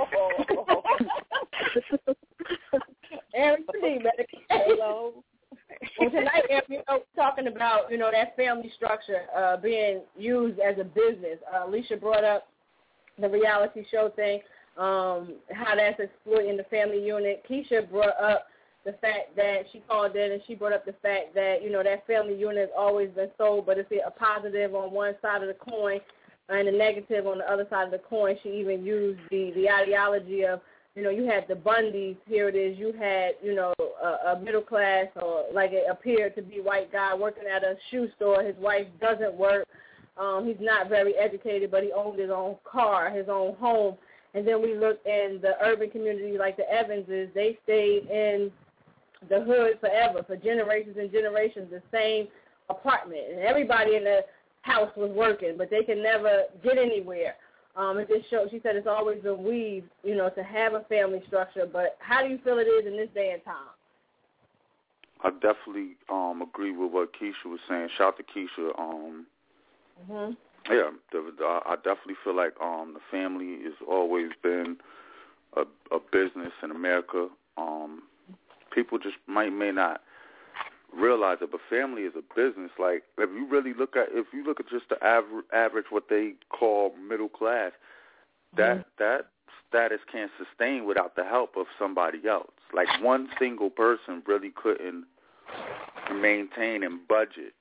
Aaron, hello. Well, tonight, Aaron, we're talking about, that family structure being used as a business. Alicia brought up the reality show thing, how that's exploiting the family unit. Keisha brought up the fact that she called in and she brought up the fact that, that family unit has always been sold, but it's a positive on one side of the coin and a negative on the other side of the coin. She even used the ideology of, you had the Bundys, here it is, you had, a middle class or like it appeared to be white guy working at a shoe store. His wife doesn't work. He's not very educated, but he owned his own car, his own home. And then we look in the urban community like the Evanses. They stayed in the hood forever, for generations and generations, the same apartment. And everybody in the house was working, but they could never get anywhere. It just shows, she said it's always been weaved, to have a family structure. But how do you feel it is in this day and time? I definitely agree with what Keisha was saying. Shout out to Keisha. Yeah, I definitely feel like the family has always been a business in America. People just may not realize it, but family is a business. Like if you look at just the average what they call middle class, that status can't sustain without the help of somebody else. Like one single person really couldn't maintain and budget,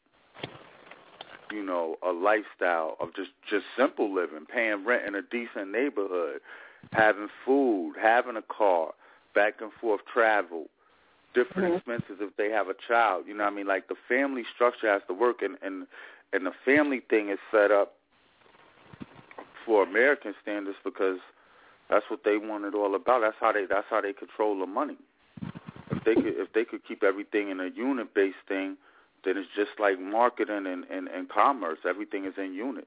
a lifestyle of just simple living, paying rent in a decent neighborhood, having food, having a car, back and forth travel, different expenses if they have a child. You know what I mean? Like the family structure has to work, and the family thing is set up for American standards because that's what they want it all about. That's how they control the money. If they could keep everything in a unit based thing, then it's just like marketing and commerce. Everything is in units.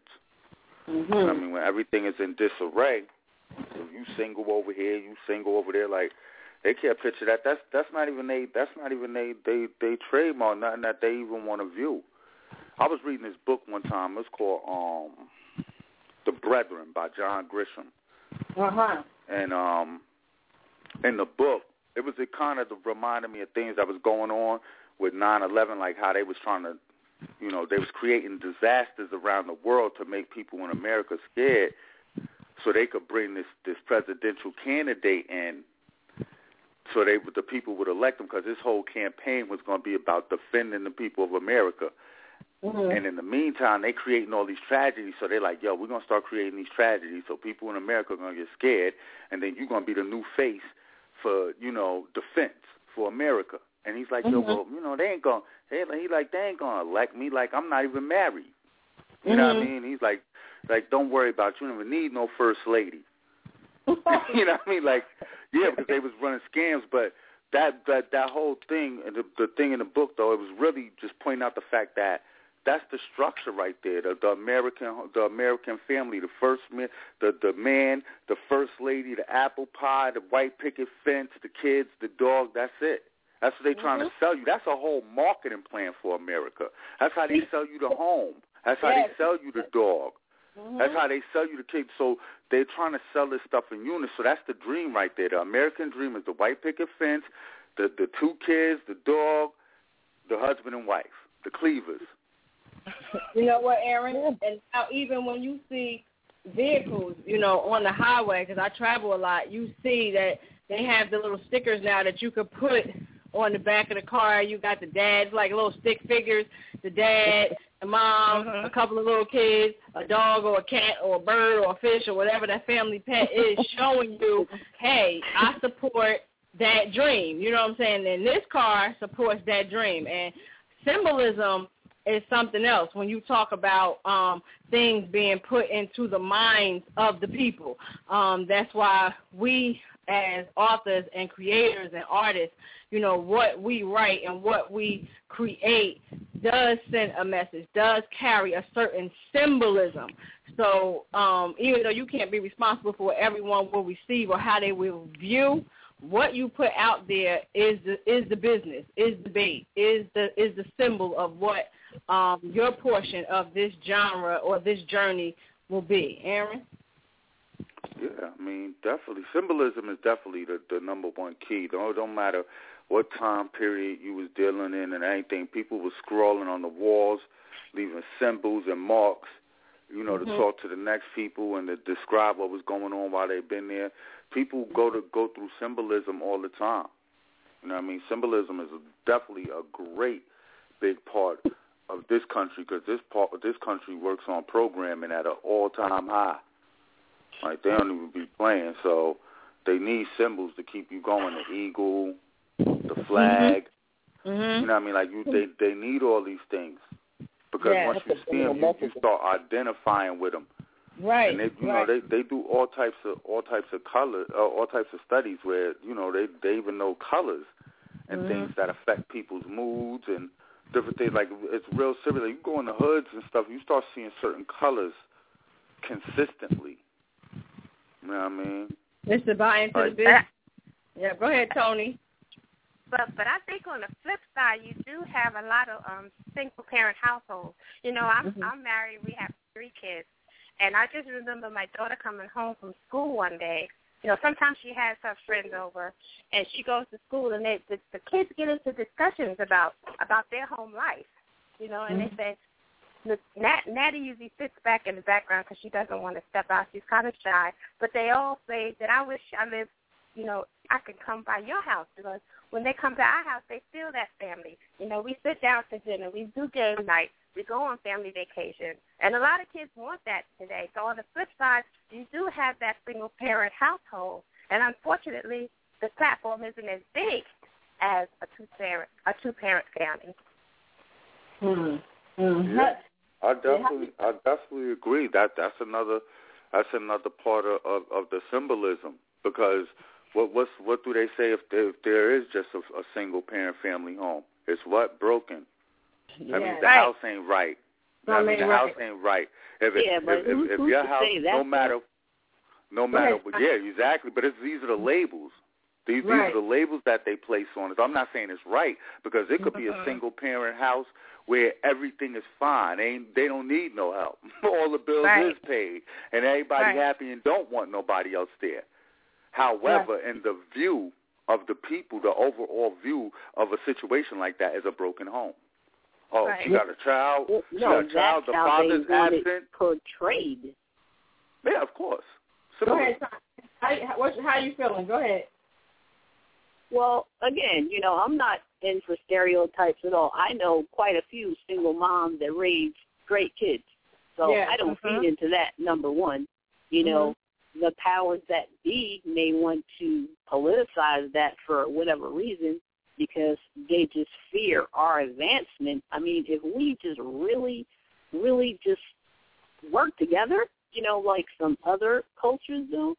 I mean, when everything is in disarray, if you single over here, you single over there, like they can't picture that. That's not even they trademark, nothing that they even want to view. I was reading this book one time. It's called The Brethren by John Grisham. And in the book, it kind of reminded me of things that was going on with 9/11, like how they was trying to, they was creating disasters around the world to make people in America scared, so they could bring this presidential candidate in, so the people would elect him, because this whole campaign was going to be about defending the people of America. And in the meantime, they creating all these tragedies, so they're like, yo, we're going to start creating these tragedies so people in America are going to get scared, and then you're going to be the new face for, defense for America. And he's like, yo, well, they ain't going to elect me, like I'm not even married. You know what I mean? He's like, don't worry about it. You don't even need no first lady. You know what I mean? Like, yeah, because they was running scams, but that whole thing, the thing in the book, though, it was really just pointing out the fact that that's the structure right there. The American family, the first man, the man, the first lady, the apple pie, the white picket fence, the kids, the dog. That's it. That's what they're trying to sell you. That's a whole marketing plan for America. That's how they sell you the home. That's how they sell you the dog. That's how they sell you the kids. So they're trying to sell this stuff in units. So that's the dream right there. The American dream is the white picket fence, the two kids, the dog, the husband and wife, the cleavers. You know what, Aaron? And now even when you see vehicles, on the highway, because I travel a lot, you see that they have the little stickers now that you could put on the back of the car. You got the dads, like little stick figures, the dad, the mom, a couple of little kids, a dog or a cat or a bird or a fish or whatever that family pet is, showing you, hey, I support that dream. You know what I'm saying? And this car supports that dream. And symbolism is something else when you talk about things being put into the minds of the people. That's why we, as authors and creators and artists, what we write and what we create does send a message, does carry a certain symbolism. So even though you can't be responsible for what everyone will receive or how they will view, what you put out there is the business, is the bait, is the symbol of what your portion of this genre or this journey will be. Aaron? Yeah, I mean, definitely. Symbolism is definitely the number one key. Don't matter what time period you was dealing in and anything. People were scrolling on the walls, leaving symbols and marks, to talk to the next people and to describe what was going on while they've been there. People go through symbolism all the time. You know what I mean? Symbolism is definitely a great big part of this country, because this country works on programming at an all-time high. Like, they don't even be playing, so they need symbols to keep you going. The eagle, the flag, you know what I mean? Like, they need all these things, because once you see them, you start identifying with them. Right. And they do all types of color, all types of studies where they even know colors and things that affect people's moods and different things. Like, it's real simple. Like, you go in the hoods and stuff, you start seeing certain colors consistently. You know what I mean? It's the buy into the business. Yeah, go ahead, Tony. But I think on the flip side, you do have a lot of single parent households. I'm married. We have 3 kids. And I just remember my daughter coming home from school one day. Sometimes she has her friends over, and she goes to school, and the kids get into discussions about their home life, and they say, Natty usually sits back in the background because she doesn't want to step out. She's kind of shy. But they all say that I wish I lived, I could come by your house, because when they come to our house, they feel that family. We sit down to dinner. We do game night. We go on family vacation. And a lot of kids want that today. So on the flip side, you do have that single-parent household. And unfortunately, the platform isn't as big as a two-parent family. Yeah, I definitely agree. That's another part of the symbolism, because what do they say if there is just a single-parent family home? It's what? Broken. Yeah, I mean, the house ain't right. I mean, the house ain't right. If your house, no matter, yeah, exactly. But these are the labels. These are the labels that they place on it. So I'm not saying it's right, because it could be a single parent house where everything is fine. They don't need no help. All the bills is paid, and everybody happy and don't want nobody else there. However, in the view of the people, the overall view of a situation like that is a broken home. Oh, she got a child. She got a child. The father's absent. Portrayed. Yeah, of course. Go ahead. How you feeling? Go ahead. Well, again, I'm not in for stereotypes at all. I know quite a few single moms that raise great kids. So I don't feed into that, number one. The powers that be may want to politicize that for whatever reason, because they just fear our advancement. I mean, if we just really, really just work together, like some other cultures do,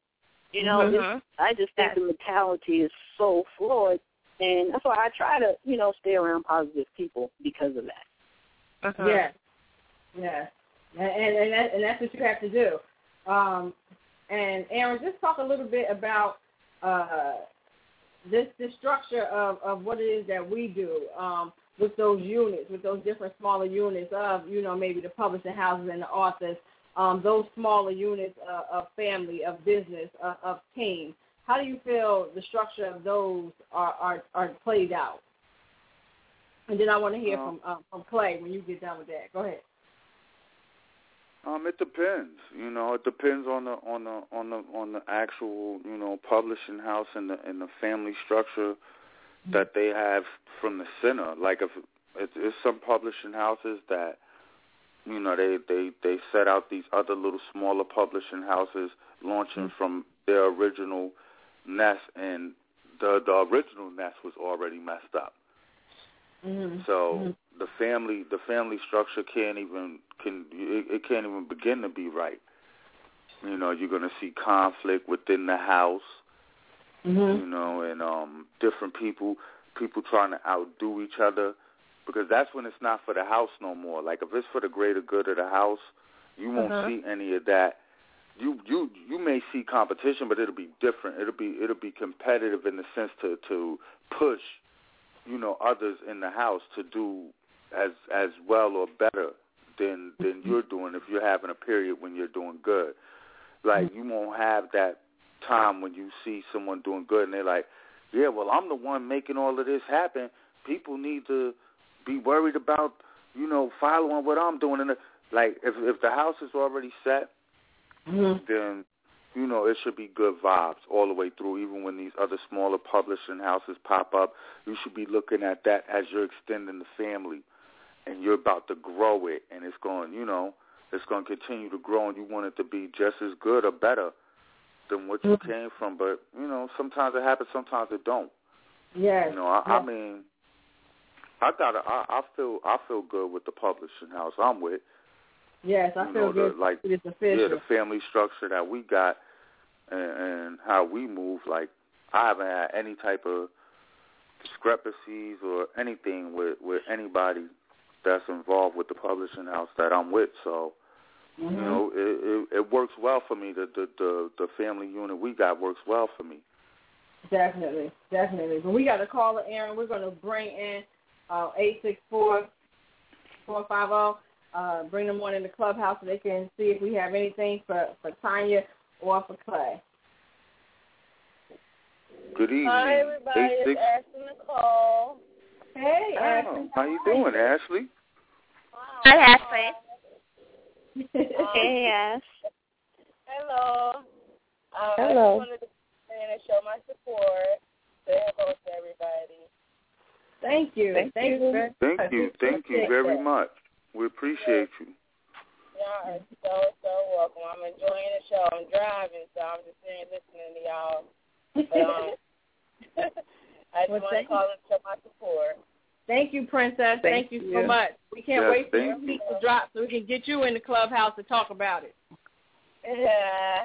I just think the mentality is so flawed, and that's why I try to, stay around positive people because of that. Yeah. And that's what you have to do. And Aaron, just talk a little bit about the structure of what it is that we do with those units, with those different smaller units of, maybe the publishing houses and the authors, those smaller units of family, of business, of team. How do you feel the structure of those are played out? And then I want to hear from Clay when you get done with that. Go ahead. It depends. It depends on the actual, publishing house and the family structure that they have from the center. Like if it's some publishing houses that, they set out these other little smaller publishing houses launching from their original nest, and the original nest was already messed up. So the family structure can't even begin to be right. You're going to see conflict within the house, and different people trying to outdo each other, because that's when it's not for the house no more. Like if it's for the greater good of the house, you won't see any of that. You may see competition, but it'll be different. It'll be competitive in the sense to push, others in the house to do as well or better than you're doing if you're having a period when you're doing good. Like you won't have that time when you see someone doing good and they're like, yeah, well, I'm the one making all of this happen. People need to be worried about, following what I'm doing. And like if the house is already set, then, it should be good vibes all the way through. Even when these other smaller publishing houses pop up, you should be looking at that as you're extending the family and you're about to grow it, and it's going, it's going to continue to grow, and you want it to be just as good or better than what you came from. But, sometimes it happens, sometimes it don't. Yes. I mean, I feel good with the publishing house I'm with. Yes, I feel good. It's official. Yeah, the family structure that we got and how we move. Like, I haven't had any type of discrepancies or anything with anybody that's involved with the publishing house that I'm with. So, it works well for me. The family unit we got works well for me. Definitely. But we got a caller, Aaron. We're going to bring in 864-450. Bring them on in the clubhouse so they can see if we have anything for Tanya or for Clay. Good evening. Hi, everybody. It's Ashley Nicole. Hey, Ashley. How you doing, Ashley? Hi, Ashley. Hey, Ash. Hello. Hello. I just wanted to come in and show my support. Say hello to everybody. Thank you. Thank you very much. We appreciate you. Y'all are so welcome. I'm enjoying the show. I'm driving, so I'm just sitting listening to y'all. But, I just want to call and show my support. Thank you, Princess. Thank you so much. We can't wait for your feet to drop so we can get you in the clubhouse to talk about it. Yeah.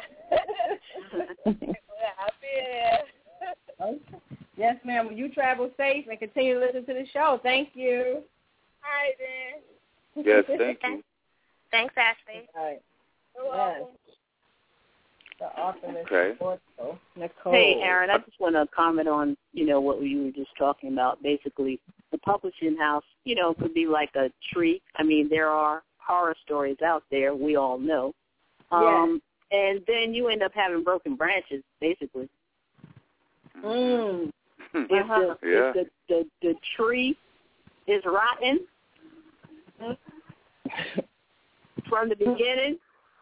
I'll be here. Okay. Yes, ma'am. Well, you travel safe and continue to listen to the show. Thank you. All right, then. Yes, thank you. Thanks, Ashley. All right. You're welcome. The awesome Nicole. Hey, Aaron, I just want to comment on, what you were just talking about. Basically, the publishing house, could be like a tree. I mean, there are horror stories out there, we all know. And then you end up having broken branches, basically. If the tree is rotten from the beginning,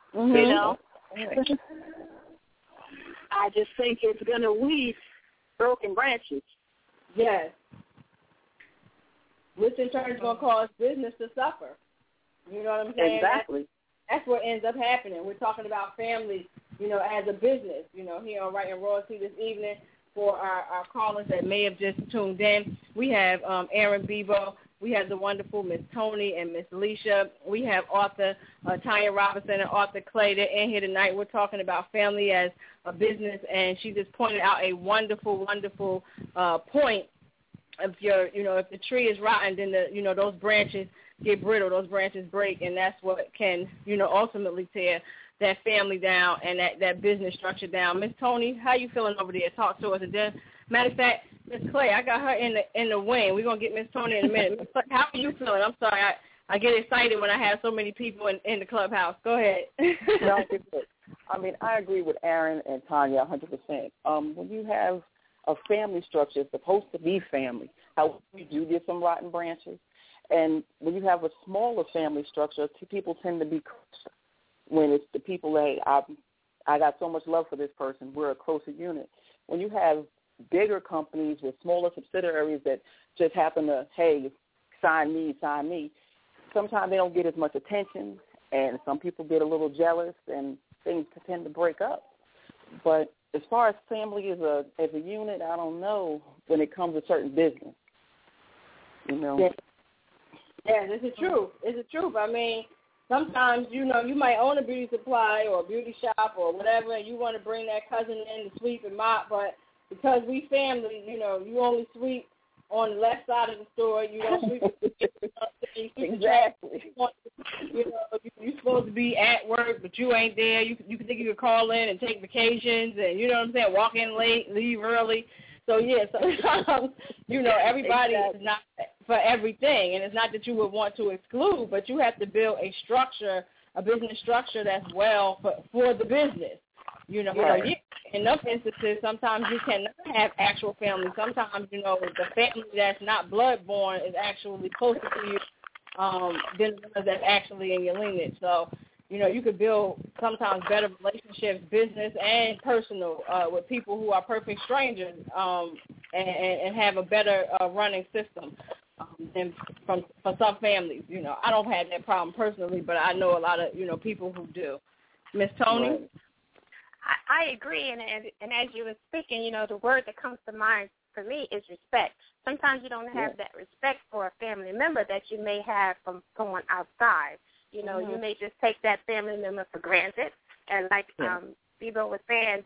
I just think it's going to lead broken branches. Yes. Which in turn is going to cause business to suffer. You know what I'm saying? Exactly. That's what ends up happening. We're talking about families, as a business, here on Writing Royalty this evening. For our callers that may have just tuned in, we have Aaron Bebo. We have the wonderful Miss Tony and Miss Alicia. We have author Tanya Robinson and author Clay. They're in here tonight. We're talking about family as a business, and she just pointed out a wonderful, wonderful point. If if the tree is rotten, then those branches get brittle, those branches break, and that's what can ultimately tear that family down and that business structure down. Miss Tony, how you feeling over there? Talk to us. And then, matter of fact, Miss Clay, I got her in the wing. We're gonna get Miss Tony in a minute. Miss Clay, how are you feeling? I'm sorry, I get excited when I have so many people in the clubhouse. Go ahead. No, I mean, I agree with Aaron and Tanya 100%. When you have a family structure, it's supposed to be family. How we do get some rotten branches, and when you have a smaller family structure, people tend to be closer. when it's the people that I got so much love for this person. We're a closer unit. When you have bigger companies with smaller subsidiaries that just happen to, hey, sign me, sometimes they don't get as much attention, and some people get a little jealous, and things tend to break up. But as far as family as a unit, I don't know when it comes to certain business. You know. Yeah, this is true. It's the truth. I mean, sometimes, you know, you might own a beauty supply or a beauty shop or whatever, and you want to bring that cousin in to sweep and mop, but because we family, you know, you only sweep on the left side of the store. You don't sweep exactly. You know, you're supposed to be at work, but you ain't there. You think you could call in and take vacations, and you know what I'm saying, walk in late, leave early. So, yeah, sometimes, you know, everybody is not for everything, and it's not that you would want to exclude, but you have to build a structure, a business structure that's well for the business. You know, right. So in those instances, sometimes you cannot have actual family. Sometimes, you know, the family that's not blood-born is actually closer to you than the ones that's actually in your lineage. So, you know, you could build sometimes better relationships, business and personal, with people who are perfect strangers, and have a better running system than for some families. You know, I don't have that problem personally, but I know a lot of, you know, people who do. Miss Tony? Right. I agree, and as you were speaking, you know, the word that comes to mind for me is respect. Sometimes you don't have that respect for a family member that you may have from someone outside. You know, you may just take that family member for granted, and like Bebo was saying,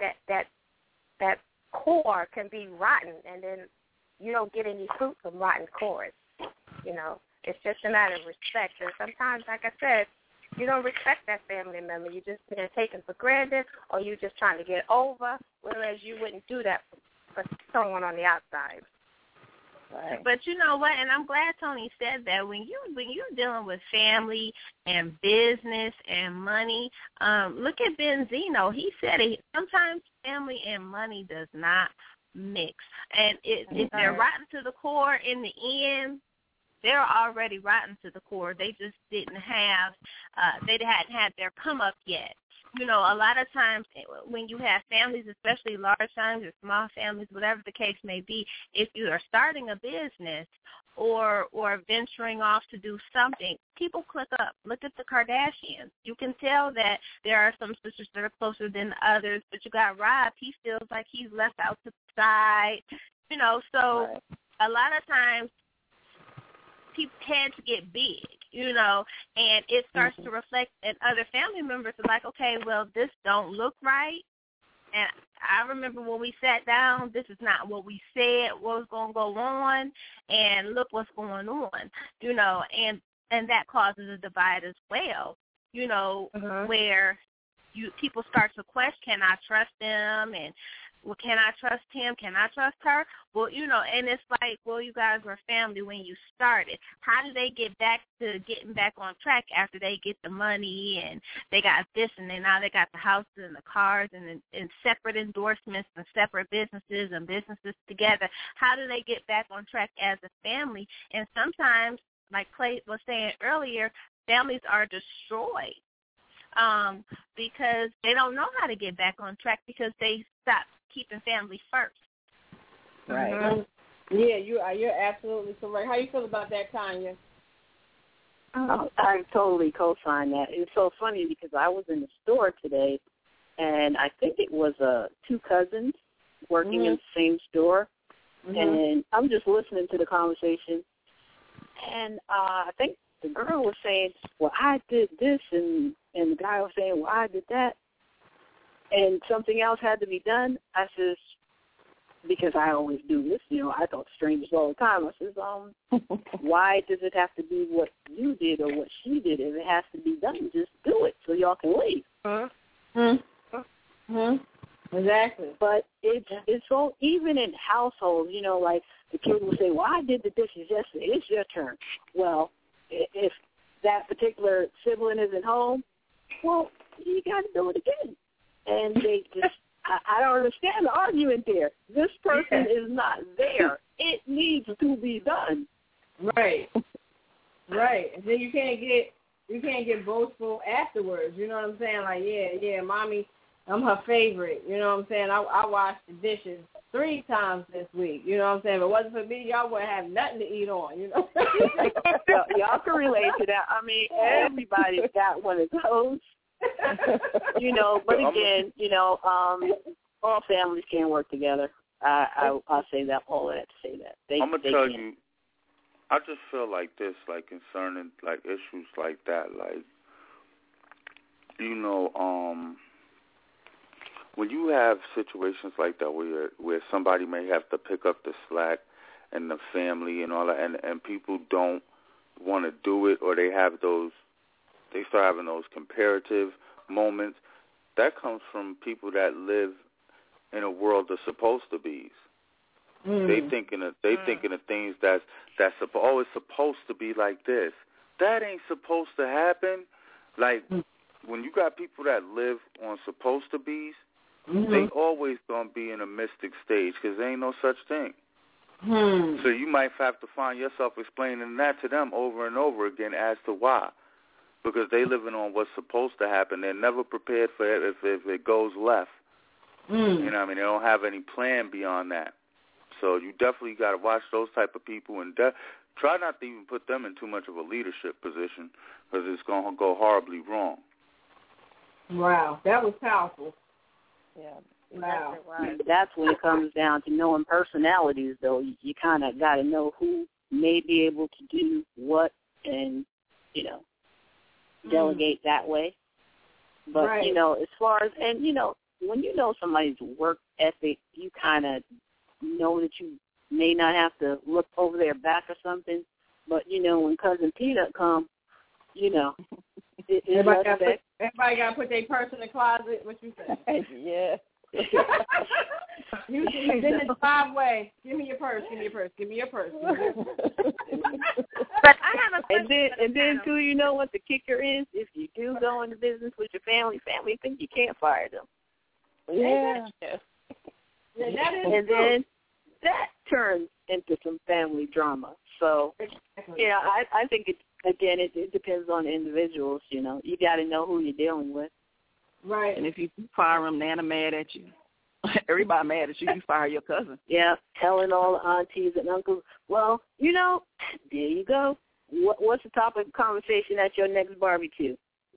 that core can be rotten, and then you don't get any fruit from rotten cores. You know, it's just a matter of respect, and sometimes, like I said, you don't respect that family member. You just been taken for granted, or you just trying to get over, whereas you wouldn't do that for someone on the outside. Right. But you know what? And I'm glad Tony said that when you're dealing with family and business and money, look at Benzino. He said sometimes family and money does not mix, and if they're rotten to the core in the end, they're already rotten to the core. They just didn't have, they hadn't had their come up yet. You know, a lot of times when you have families, especially large families or small families, whatever the case may be, if you are starting a business or venturing off to do something, people click up. Look at the Kardashians. You can tell that there are some sisters that are closer than others, but you got Rob. He feels like he's left out to the side. You know, so a lot of times, people's heads get big, you know, and it starts to reflect, and other family members are like, okay, well, this don't look right. And I remember when we sat down, this is not what we said was going to go on, and look what's going on, you know, and that causes a divide as well, you know, where people start to question, can I trust them, and well, can I trust him? Can I trust her? Well, you know, and it's like, well, you guys were family when you started. How do they get back to getting back on track after they get the money and they got this and then now they got the houses and the cars and separate endorsements and separate businesses and businesses together? How do they get back on track as a family? And sometimes, like Clay was saying earlier, families are destroyed because they don't know how to get back on track because they stopped keeping family first. Right. Yeah, you're absolutely correct. How you feel about that, Tanya? I totally co-sign that. It's so funny because I was in the store today, and I think it was two cousins working in the same store, and I'm just listening to the conversation, and I think the girl was saying, well, I did this, and the guy was saying, well, I did that, and something else had to be done. I says, because I always do this, you know, I talk to strangers all the time. I says, why does it have to be what you did or what she did? If it has to be done, just do it so y'all can leave. Exactly. But it's so, even in households, you know, like the kid will say, well, I did the dishes yesterday. It's your turn. Well, if that particular sibling isn't home, well, you got to do it again. And they just, I don't understand the argument there. This person is not there. It needs to be done. Right. Right. And then you can't can't get boastful afterwards. You know what I'm saying? Like, yeah, mommy, I'm her favorite. You know what I'm saying? I washed the dishes 3 times this week. You know what I'm saying? If it wasn't for me, y'all wouldn't have nothing to eat on. You know? Y'all can relate to that. I mean, everybody's got one of those. You know, but again, you know, all families can work together. I'll say that. All that to say that. I'm gonna tell you. I just feel like this, like concerning like issues like that, like you know, when you have situations like that where somebody may have to pick up the slack and the family and all that, and people don't want to do it, or they start having those comparative moments, that comes from people that live in a world of supposed to be's. They thinking of things that's always supposed to be like this. That ain't supposed to happen. Like when you got people that live on supposed to be's, they always gonna be in a mystic stage because there ain't no such thing. So you might have to find yourself explaining that to them over and over again as to why, because they living on what's supposed to happen. They're never prepared for it if it goes left. You know what I mean? They don't have any plan beyond that. So you definitely got to watch those type of people and try not to even put them in too much of a leadership position because it's going to go horribly wrong. Wow, that was powerful. Yeah. Wow. That's when it comes down to knowing personalities, though. You kind of got to know who may be able to do what and, you know, delegate that way. But, you know, as far as, and, you know, when you know somebody's work ethic, you kind of know that you may not have to look over their back or something. But, you know, when Cousin Peanut comes, you know, everybody got to put their purse in the closet. What you say? Yeah. You did it the 5-way. Give me your purse. Give me your purse. Give me your purse. But I have a question. And then too, you know what the kicker is? If you do go into business with your family think you can't fire them. Yeah. Yeah, that is and true. Then that turns into some family drama. So, yeah, I think it depends on the individuals. You know, you got to know who you're dealing with. Right. And if you fire them, Nana mad at you. Everybody mad at you. You fire your cousin. Yeah, telling all the aunties and uncles. Well, you know, there you go. What's the topic of conversation at your next barbecue?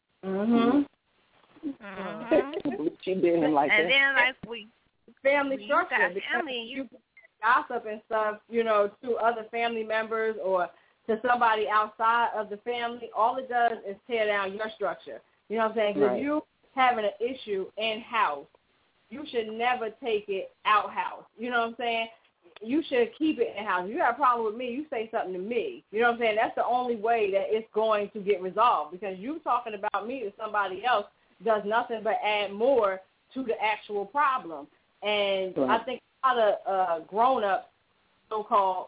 She did him like and that. then like we family structure. Family, you gossip and stuff, you know, to other family members or to somebody outside of the family. All it does is tear down your structure. You know what I'm saying? Because if you having an issue in-house, you should never take it out-house. You know what I'm saying? You should keep it in-house. If you got a problem with me, you say something to me. You know what I'm saying? That's the only way that it's going to get resolved, because you talking about me to somebody else does nothing but add more to the actual problem. And I think a lot of grown-ups, so-called,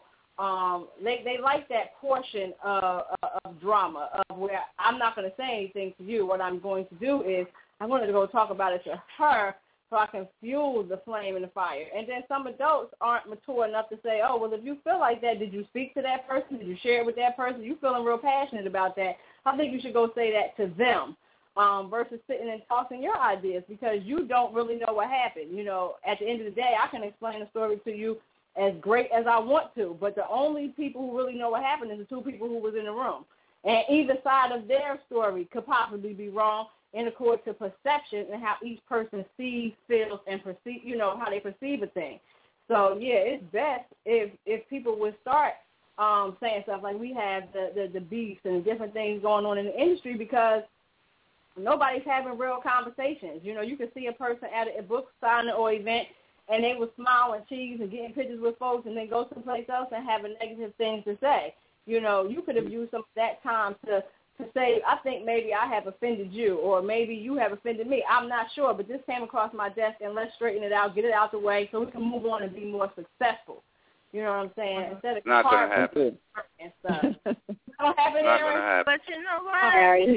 they like that portion of drama, of where I'm not going to say anything to you. What I'm going to do is I'm going to go talk about it to her so I can fuel the flame and the fire. And then some adults aren't mature enough to say, oh, well, if you feel like that, did you speak to that person? Did you share it with that person? You feeling real passionate about that. I think you should go say that to them versus sitting and tossing your ideas, because you don't really know what happened. You know, at the end of the day, I can explain the story to you as great as I want to, but the only people who really know what happened is the two people who was in the room. And either side of their story could possibly be wrong in accordance to perception and how each person sees, feels, and perceive, you know, how they perceive a thing. So, yeah, it's best if people would start saying stuff like we have the beefs and different things going on in the industry, because nobody's having real conversations. You know, you can see a person at a book signing or event, and they will smile and cheese and getting pictures with folks, and then go someplace else and have a negative thing to say. You know, you could have used some of that time to say, I think maybe I have offended you, or maybe you have offended me. I'm not sure, but this came across my desk, and let's straighten it out, get it out the way so we can move on and be more successful. You know what I'm saying? Instead of not going to happen. And stuff. Not going to happen. But you know what?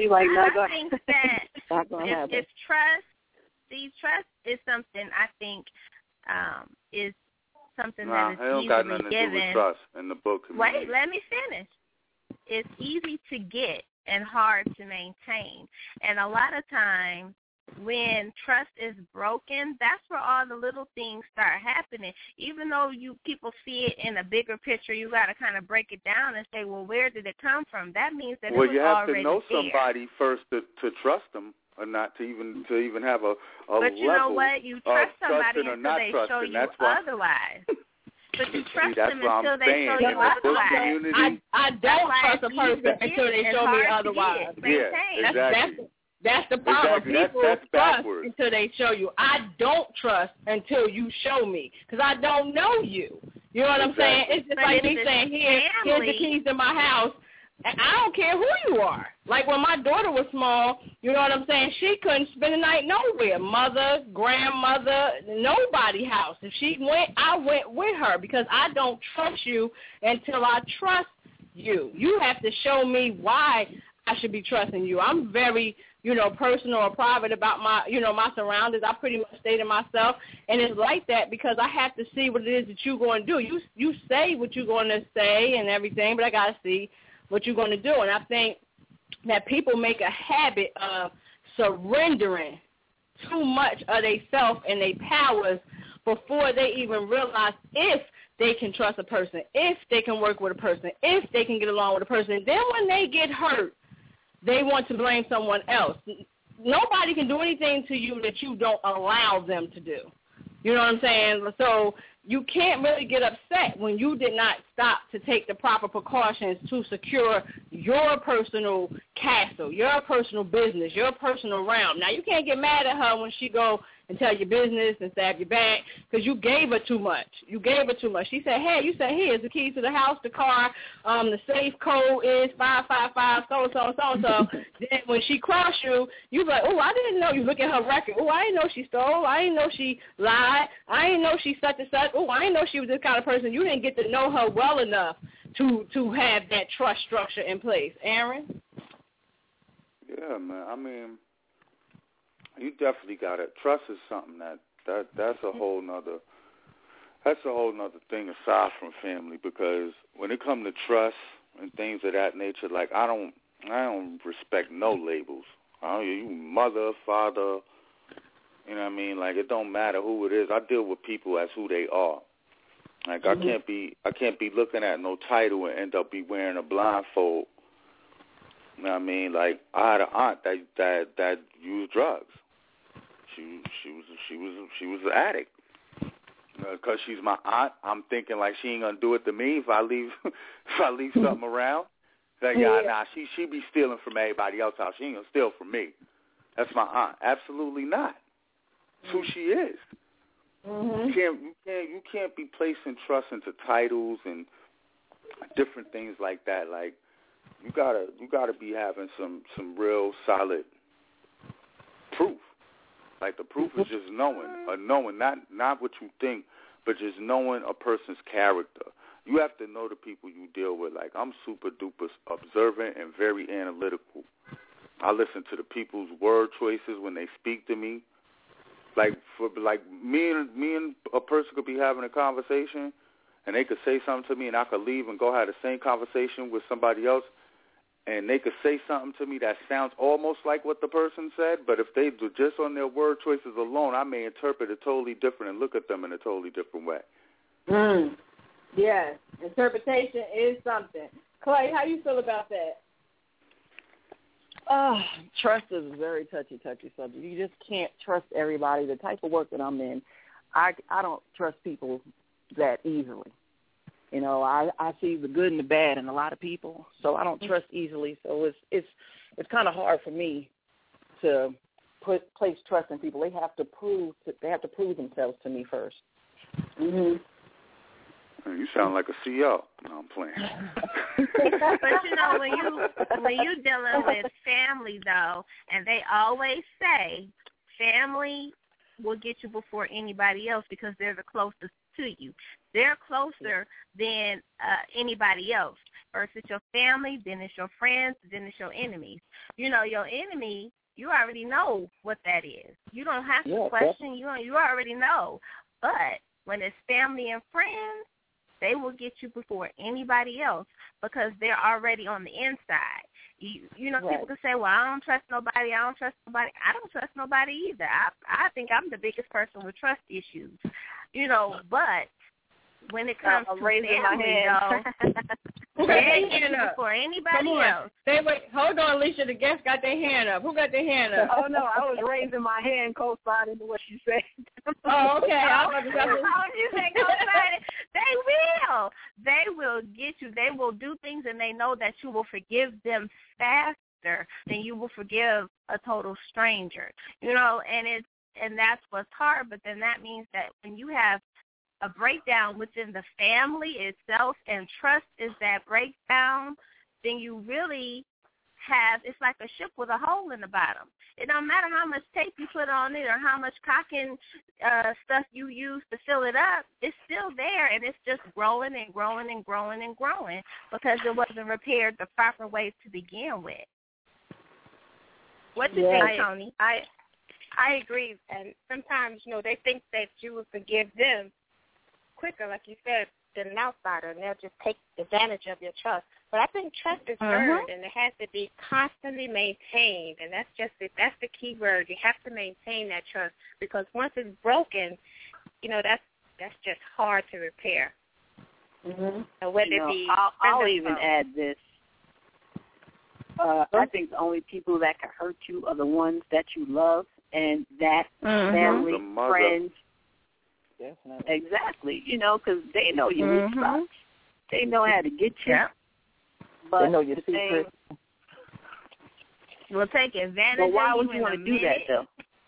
I think that if trust is something I think is something that is easily got nothing given. To do with trust in the book. Wait, let me finish. It's easy to get. and hard to maintain. And a lot of times when trust is broken, that's where all the little things start happening. Even though people see it in a bigger picture, you got to kind of break it down and say, well, where did it come from? That means that it was already there. Well, you have to know somebody first to trust them, or not to even have a but you level know what? You trust somebody or until not they trusting. show you That's why. otherwise. But you trust that's them what until I'm they saying. show you otherwise. I don't trust a person until they show me otherwise. Yeah, exactly. That's the problem. Exactly. People that's trust backwards. until they show you. I don't trust until you show me, because I don't know you. You know what I'm saying? It's just like me saying, here's the keys to my house. And I don't care who you are. Like when my daughter was small, you know what I'm saying, she couldn't spend the night nowhere. Mother, grandmother, nobody's house. If she went, I went with her, because I don't trust you until I trust you. You have to show me why I should be trusting you. I'm very, personal or private about my, my surroundings. I pretty much stay to myself, and it's like that because I have to see what it is that you're going to do. You say what you're going to say and everything, but I got to see what you're going to do. And I think that people make a habit of surrendering too much of themselves and their powers before they even realize if they can trust a person, if they can work with a person, if they can get along with a person. Then when they get hurt, they want to blame someone else. Nobody can do anything to you that you don't allow them to do. You know what I'm saying? So you can't really get upset when you did not stop to take the proper precautions to secure your personal castle, your personal business, your personal realm. Now, you can't get mad at her when she go and tell your business and stab your back because you gave her too much. You gave her too much. She said, hey, you said, here's the keys to the house, the car, the safe code is 555, so-and-so, so-and-so. Then when she crossed you, you like, oh, I didn't know. You look at her record. Oh, I didn't know she stole. I didn't know she lied. I didn't know she such and such. Oh, I didn't know she was this kind of person. You didn't get to know her well enough to have that trust structure in place. Aaron? Yeah, man. I mean, you definitely got it. Trust is something that's a whole nother thing aside from family, because when it comes to trust and things of that nature, like I don't respect no labels. You mother, father, you know what I mean? Like it don't matter who it is. I deal with people as who they are. Like I can't be looking at no title and end up be wearing a blindfold. You know what I mean? Like I had an aunt that used drugs. She was an addict. Because she's my aunt, I'm thinking like she ain't gonna do it to me if I leave something around. Like she be stealing from everybody else's house. She ain't gonna steal from me. That's my aunt. Absolutely not. That's who she is. Mm-hmm. You can't be placing trust into titles and different things like that. Like you gotta be having some real solid proof. Like the proof is just knowing, not what you think, but just knowing a person's character. You have to know the people you deal with. Like I'm super duper observant and very analytical. I listen to the people's word choices when they speak to me. Like me and a person could be having a conversation, and they could say something to me, and I could leave and go have the same conversation with somebody else. And they could say something to me that sounds almost like what the person said, but if they do just on their word choices alone, I may interpret it totally different and look at them in a totally different way. Yes, interpretation is something. Clay, how you feel about that? Trust is a very touchy subject. You just can't trust everybody. The type of work that I'm in, I don't trust people that easily. You know, I see the good and the bad in a lot of people, so I don't trust easily. So it's kind of hard for me to place trust in people. They have to prove themselves to me first. Mhm. You sound like a CEO. No, I'm playing. But you know, when you dealing with family though, and they always say family will get you before anybody else because they're the closest to you. They're closer than anybody else. First it's your family, then it's your friends, then it's your enemies. You know, your enemy, you already know what that is. You don't have to question. You already know. But when it's family and friends, they will get you before anybody else because they're already on the inside. You know, people can say, well, I don't trust nobody. I don't trust nobody either. I think I'm the biggest person with trust issues. You know, but when it comes to family, though, for anybody else. Hold on, Alicia. The guests got their hand up. Who got their hand up? Oh, no, I was raising my hand co-signing to what she said. Oh, okay. You say co-signing. They will get you. They will do things, and they know that you will forgive them faster than you will forgive a total stranger. You know, and that's what's hard, but then that means that when you have a breakdown within the family itself, and trust is that breakdown, then you really have, it's like a ship with a hole in the bottom. It don't matter how much tape you put on it or how much caulking stuff you use to fill it up, it's still there, and it's just growing and growing and growing and growing because it wasn't repaired the proper way to begin with. What do you think, Tony? I agree, and sometimes, you know, they think that you will forgive them quicker, like you said, than an outsider, and they'll just take advantage of your trust. But I think trust is earned, and it has to be constantly maintained, and that's the key word. You have to maintain that trust, because once it's broken, you know, that's just hard to repair. Mm-hmm. So whether it be I'll even add this. I think the only people that can hurt you are the ones that you love, and that family, friends. Definitely. Exactly. You know, because they know your weak spots. They know how to get you. Yeah. But they know your secret. Will take advantage but why of would you want to do that, though?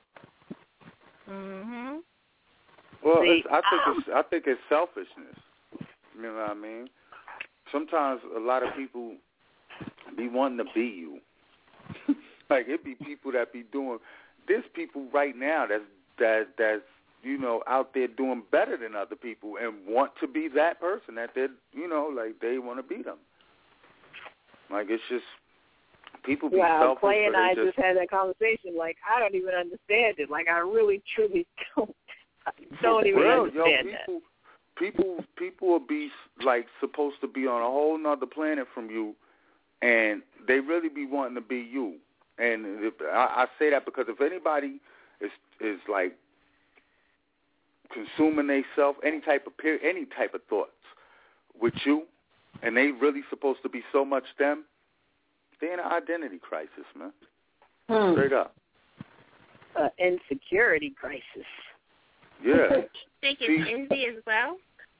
Well, I think it's selfishness. You know what I mean? Sometimes a lot of people be wanting to be you. Like, it be people that be doing. There's people right now that's you know, out there doing better than other people and want to be that person that they're, you know, like they want to be them. Like, it's just, people be selfish. Clay and I just had that conversation. Like, I don't even understand it. Like, I really, truly don't even understand that. People will be, like, supposed to be on a whole nother planet from you, and they really be wanting to be you. And I say that because if anybody is like, consuming themselves, any type of thoughts with you, and they really supposed to be so much them, they're in an identity crisis, man. Straight up. Insecurity crisis. Yeah. Think it's envy as well?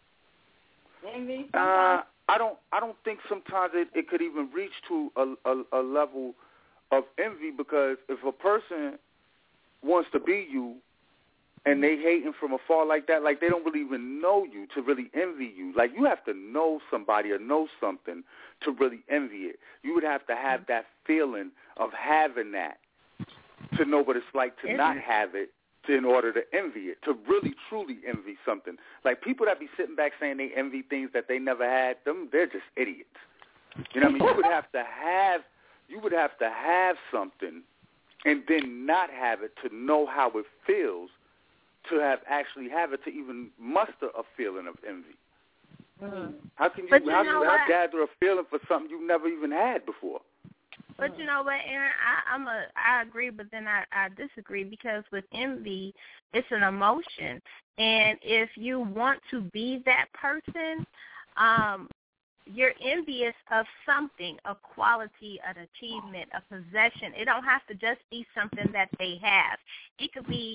Envy? I don't think sometimes it could even reach to a level of envy, because if a person wants to be you, and they hating from afar like that, like they don't really even know you to really envy you. Like, you have to know somebody or know something to really envy it. You would have to have that feeling of having that to know what it's like to not have it in order to envy it, to really, truly envy something. Like, people that be sitting back saying they envy things that they never had, they're just idiots. You know what I mean? You would have to have something and then not have it to know how it feels, to actually have it to even muster a feeling of envy. How can you gather a feeling for something you've never even had before? But you know what, Aaron, I agree, but then I disagree, because with envy, it's an emotion, and if you want to be that person, you're envious of something, a quality, an achievement, a possession. It don't have to just be something that they have. It could be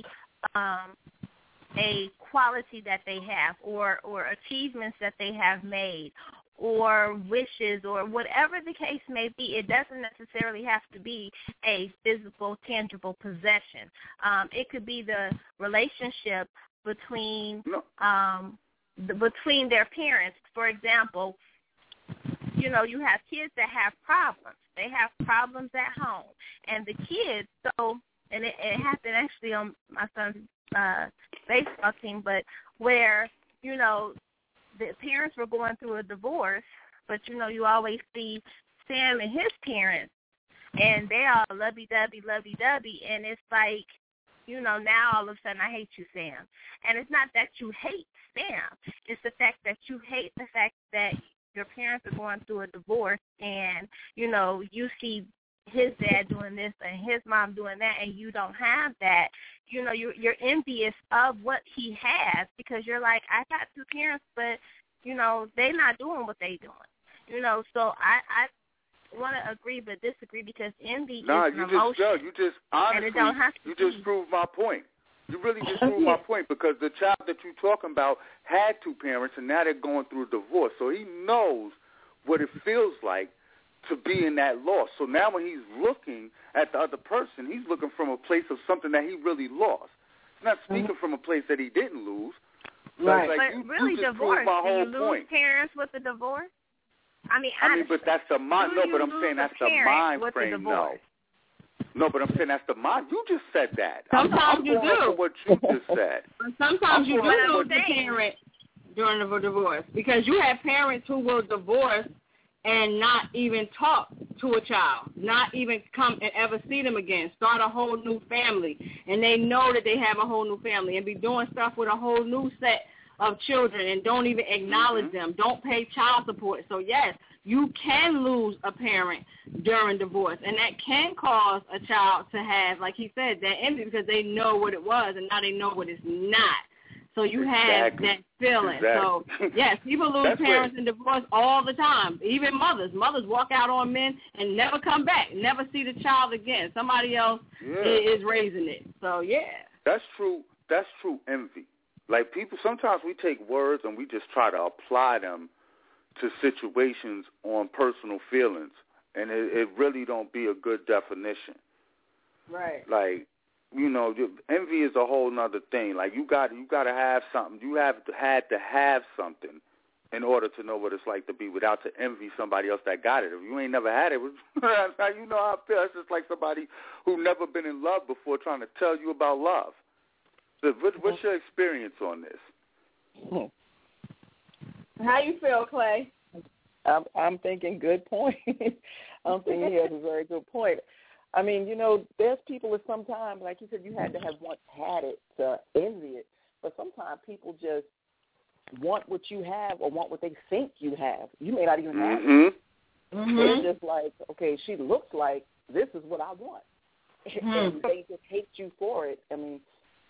a quality that they have, or achievements that they have made, or wishes, or whatever the case may be. It doesn't necessarily have to be a physical, tangible possession. It could be the relationship between between their parents. For example, you know, you have kids that have problems. They have problems at home, and the kids. And it happened actually on my son's baseball team, but where, you know, the parents were going through a divorce, but, you know, you always see Sam and his parents, and they all lovey-dovey, and it's like, you know, now all of a sudden I hate you, Sam. And it's not that you hate Sam. It's the fact that you hate the fact that your parents are going through a divorce and, you know, you see his dad doing this and his mom doing that and you don't have that, you know, you're envious of what he has because you're like, I got two parents, but, you know, they're not doing what they doing. You know, so I want to agree but disagree because envy is an emotion. You just honestly, and it don't have to you just proved my point. You really just proved my point because the child that you're talking about had two parents and now they're going through a divorce. So he knows what it feels like to be in that loss. So now when he's looking at the other person, he's looking from a place of something that he really lost. He's not speaking from a place that he didn't lose. So right. Like but really, divorce. Do you lose parents with the divorce? I mean, but that's the mind. No, but I'm saying that's the mind frame. No, but I'm saying that's the mind. You just said that. Sometimes I'm you do. What you just said. Sometimes you do lose a parent during a divorce because you have parents who will divorce and not even talk to a child, not even come and ever see them again, start a whole new family, and they know that they have a whole new family and be doing stuff with a whole new set of children and don't even acknowledge them, don't pay child support. So, yes, you can lose a parent during divorce, and that can cause a child to have, like he said, that envy because they know what it was and now they know what it's not. So you have that feeling. So, yes, people lose parents in divorce all the time, even mothers. Mothers walk out on men and never come back, never see the child again. Somebody else is raising it. So, yeah. That's true. That's true envy. Like people, sometimes we take words and we just try to apply them to situations on personal feelings, and it really don't be a good definition. Right. Like, you know, envy is a whole nother thing. Like you got to have something. You had to have something in order to know what it's like to be without to envy somebody else that got it. If you ain't never had it, you know how I feel. It's just like somebody who never been in love before trying to tell you about love. So what's your experience on this? How you feel, Clay? I'm thinking good point. I'm thinking he has a very good point. I mean, you know, there's people that sometimes, like you said, you had to have once had it to envy it, but sometimes people just want what you have or want what they think you have. You may not even have it. It's just like, okay, she looks like this is what I want. And they just hate you for it. I mean,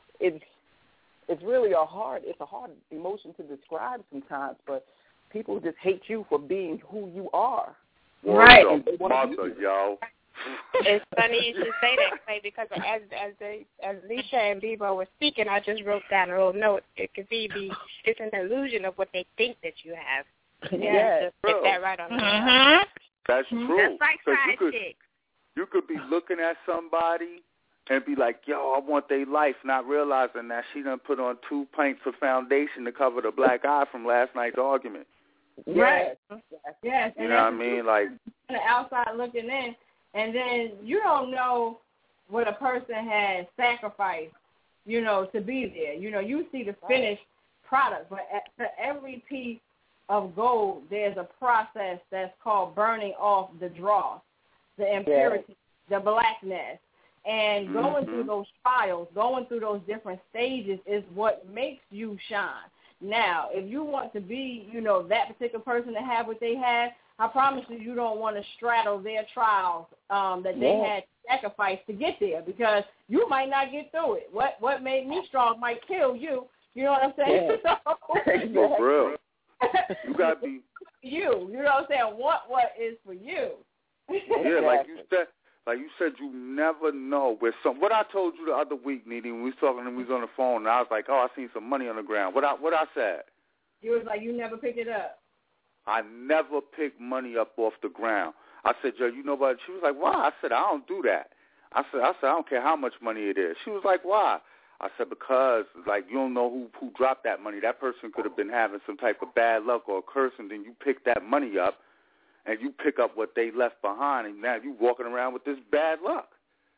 it's really a hard emotion to describe sometimes, but people just hate you for being who you are. Right. Mother, yo. It's funny you should say that, Clay, because as Leisha and Bebo were speaking, I just wrote down a little note. It could be it's an illusion of what they think that you have. Yeah, just get that right on the That's true. That's like fried chicks. You could be looking at somebody and be like, yo, I want their life, not realizing that she done put on 2 pints of foundation to cover the black eye from last night's argument. Right. Yes. You know what I mean? Like on the outside looking in, and then you don't know what a person has sacrificed, you know, to be there. You know, you see the finished product, but for every piece of gold, there's a process that's called burning off the dross, the impurity, the blackness. And going through those trials, going through those different stages is what makes you shine. Now, if you want to be, you know, that particular person to have what they have, I promise you don't want to straddle their trials that they had to sacrifice to get there because you might not get through it. What made me strong might kill you. You know what I'm saying? No, bro. You got to be. You know what I'm saying? What is for you? Yeah, like you said, you never know where what I told you the other week, Needy, when we was talking and we was on the phone, and I was like, I seen some money on the ground. What I said? You was like, you never pick it up. I never pick money up off the ground. I said, yo, you know what? She was like, why? I said, I don't do that. I said, I don't care how much money it is. She was like, why? I said, because, like, you don't know who dropped that money. That person could have been having some type of bad luck or a curse, and then you pick that money up, and you pick up what they left behind, and now you walking around with this bad luck.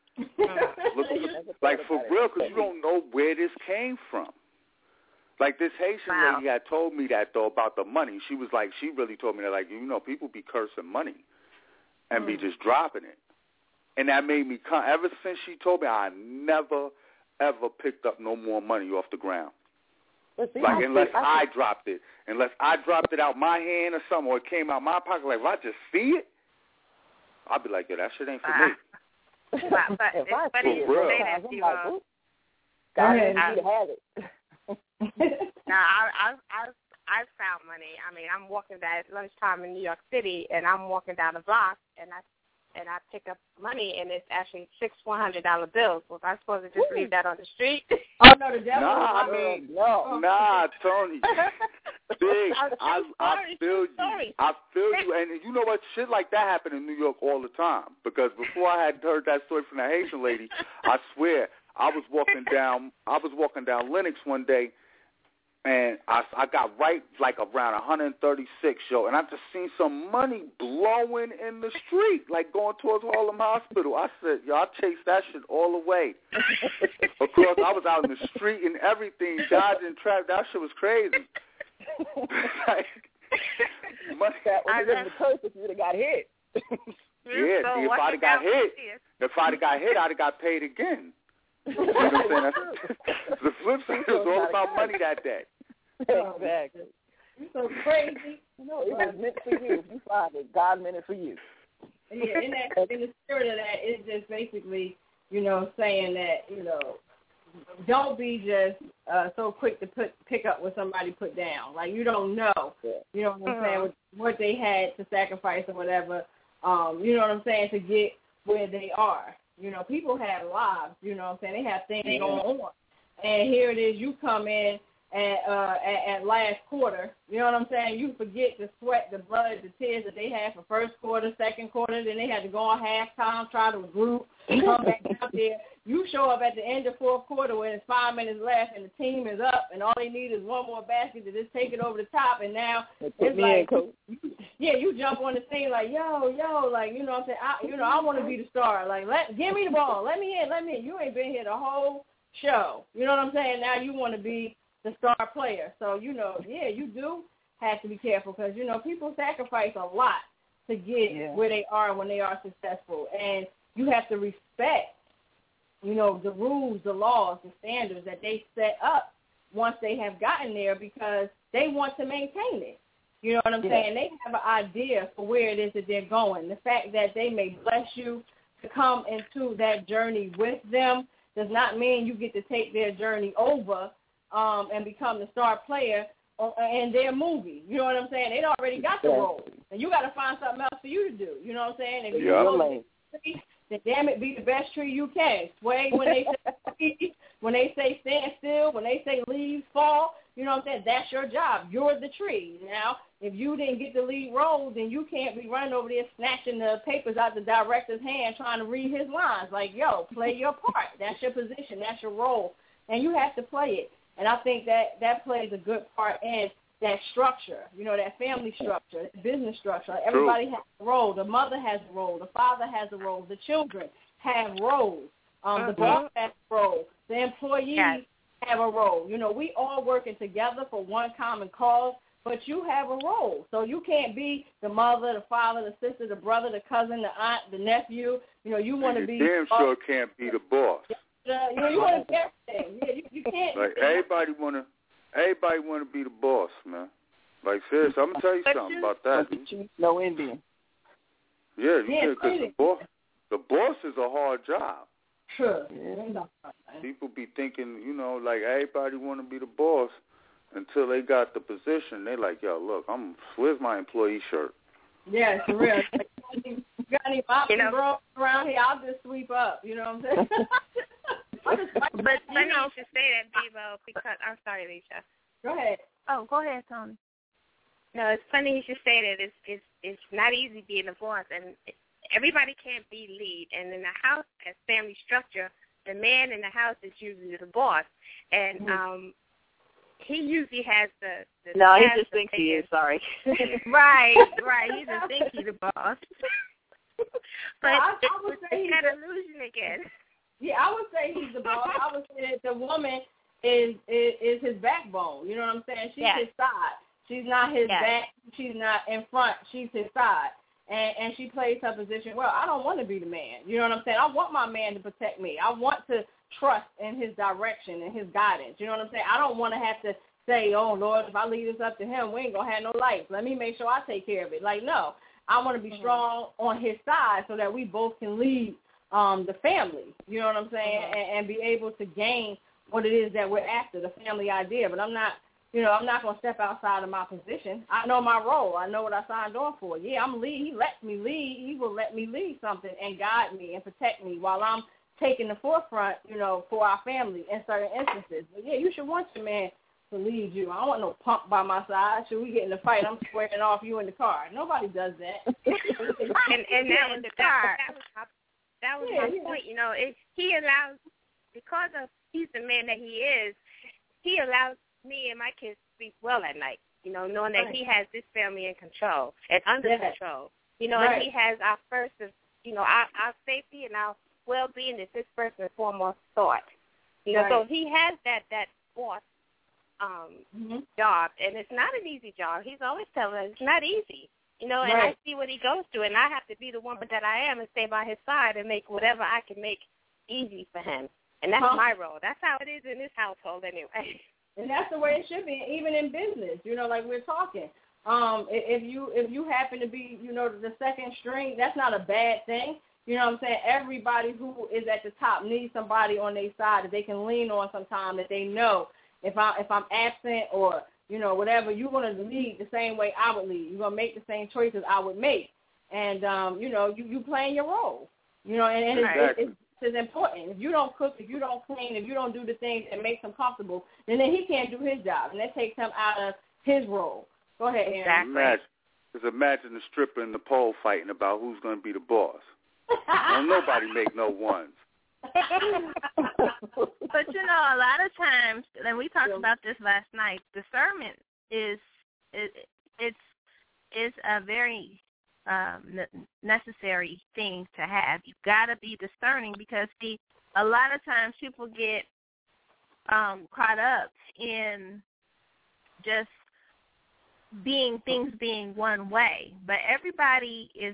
Like, for real, because you don't know where this came from. Like, this Haitian lady had told me that, though, about the money. She was like, she really told me that, like, you know, people be cursing money and be just dropping it. And that made me come. Ever since she told me, I never, ever picked up no more money off the ground. Like, unless I dropped it. Unless I dropped it out my hand or something, or it came out my pocket, like, if I just see it, I'll be like, yo, that shit ain't for me. But it's funny you say that, Steve. God didn't need to have it. I've found money. I mean, I'm walking down at lunchtime in New York City, and I'm walking down the block, and I pick up money, and it's actually $6 $100 bills. Was I supposed to just leave that on the street? Oh no, the devil! Nah, Tony. Big, I feel you. I feel you, and you know what? Shit like that happened in New York all the time. Because before I had heard that story from the Haitian lady, I swear I was walking down Lenox one day. And I got right like around 136, yo, and I just seen some money blowing in the street, like going towards Harlem Hospital. I said, yo, I chased that shit all the way. Of course, I was out in the street and everything, dodging traffic. That shit was crazy. Like, money. That would have been the curse if you would have got hit. Yeah, see, if I'd have got hit, I'd have got paid again. You know what I'm saying? That's, the flip side was all about money that day. Exactly. You're so crazy. No, it was meant for you. You find it. God meant it for you. Yeah, in the spirit of that, it's just basically, saying that, don't be just so quick to pick up what somebody put down. Like, you don't know. You know what I'm saying? What they had to sacrifice or whatever. You know what I'm saying? To get where they are. People have lives, you know what I'm saying? They have things going on. And here it is, you come in at last quarter, you know what I'm saying? You forget the sweat, the blood, the tears that they had for first quarter, second quarter, then they had to go on halftime, try to regroup, come back out there. You show up at the end of fourth quarter when it's 5 minutes left and the team is up and all they need is one more basket to just take it over the top, and now it's like, you jump on the scene like, yo, like, you know what I'm saying? I want to be the star. Like, give me the ball. Let me in. You ain't been here the whole show. You know what I'm saying? Now you want to be the star player. So, you do have to be careful because, people sacrifice a lot to get where they are when they are successful. And you have to respect, the rules, the laws, the standards that they set up once they have gotten there because they want to maintain it. You know what I'm saying? They have an idea for where it is that they're going. The fact that they may bless you to come into that journey with them does not mean you get to take their journey over and become the star player in their movie. You know what I'm saying? They already got the role. And you got to find something else for you to do. You know what I'm saying? If you go then damn it, be the best tree you can. Sway when they say when they say stand still, when they say leaves fall, you know what I'm saying? That's your job. You're the tree. Now, if you didn't get the lead role, then you can't be running over there snatching the papers out the director's hand trying to read his lines. Like, yo, play your part. That's your position. That's your role. And you have to play it. And I think that plays a good part in that structure, that family structure, that business structure. Like everybody has a role. The mother has a role. The father has a role. The children have roles. The boss has a role. The employees have a role. We all working together for one common cause, but you have a role. So you can't be the mother, the father, the sister, the brother, the cousin, the aunt, the nephew. You want to be. Damn sure can't be the boss. You want to be everything. Yeah, you can't. Like everybody want to be the boss, man. Like seriously, I'm gonna tell you something about that. No Indian. Yeah, because the boss is a hard job. Sure. People be thinking, like everybody want to be the boss until they got the position. They like, yo, look, where's my employee shirt? Yeah, it's real. You got any mopping around here? I'll just sweep up. You know what I'm saying? But funny you should say that, Devo, because I'm sorry, Alicia. Go ahead. Oh, go ahead, Tony. No, it's funny you should say that. It's not easy being a boss, and everybody can't be lead. And in the house, as family structure, the man in the house is usually the boss, and he usually has the no, he just thinks he is. Sorry. right. He just thinks he's the boss. But I would say it's that illusion again. Yeah, I would say he's the boss. I would say that the woman is his backbone. You know what I'm saying? She's his side. She's not his back. She's not in front. She's his side. And she plays her position well. I don't want to be the man. You know what I'm saying? I want my man to protect me. I want to trust in his direction and his guidance. You know what I'm saying? I don't want to have to say, oh, Lord, if I leave this up to him, we ain't going to have no lights. Let me make sure I take care of it. Like, no, I want to be strong on his side so that we both can lead the family, you know what I'm saying, and be able to gain what it is that we're after, the family idea. But I'm not going to step outside of my position. I know my role. I know what I signed on for. Yeah, I'm lead. He lets me lead. He will let me lead something and guide me and protect me while I'm taking the forefront, for our family in certain instances. But, yeah, you should want your man to lead you. I don't want no punk by my side. Should we get in a fight, I'm squaring off you in the car. Nobody does that. and that was that was my point. He allows, because of he's the man that he is, he allows me and my kids to sleep well at night, knowing that he has this family in control and under control. And he has our first, our safety and our well-being is his first and foremost thought. So he has that boss job, and it's not an easy job. He's always telling us it's not easy. And I see what he goes through, and I have to be the woman that I am and stay by his side and make whatever I can make easy for him. And that's my role. That's how it is in this household anyway. And that's the way it should be, even in business, like we're talking. If you happen to be, the second string, that's not a bad thing. You know what I'm saying? Everybody who is at the top needs somebody on their side that they can lean on sometime, that they know if I'm absent or, whatever, you're going to lead the same way I would lead. You're going to make the same choices I would make. And, you playing your role. And it's important. If you don't cook, if you don't clean, if you don't do the things that makes him comfortable, then he can't do his job. And that takes him out of his role. Go ahead, Aaron. Imagine the stripper and the pole fighting about who's going to be the boss. Don't nobody make no ones. But a lot of times, and we talked about this last night, discernment is a very necessary thing to have. You've got to be discerning because, see, a lot of times people get caught up in just things being one way, but everybody is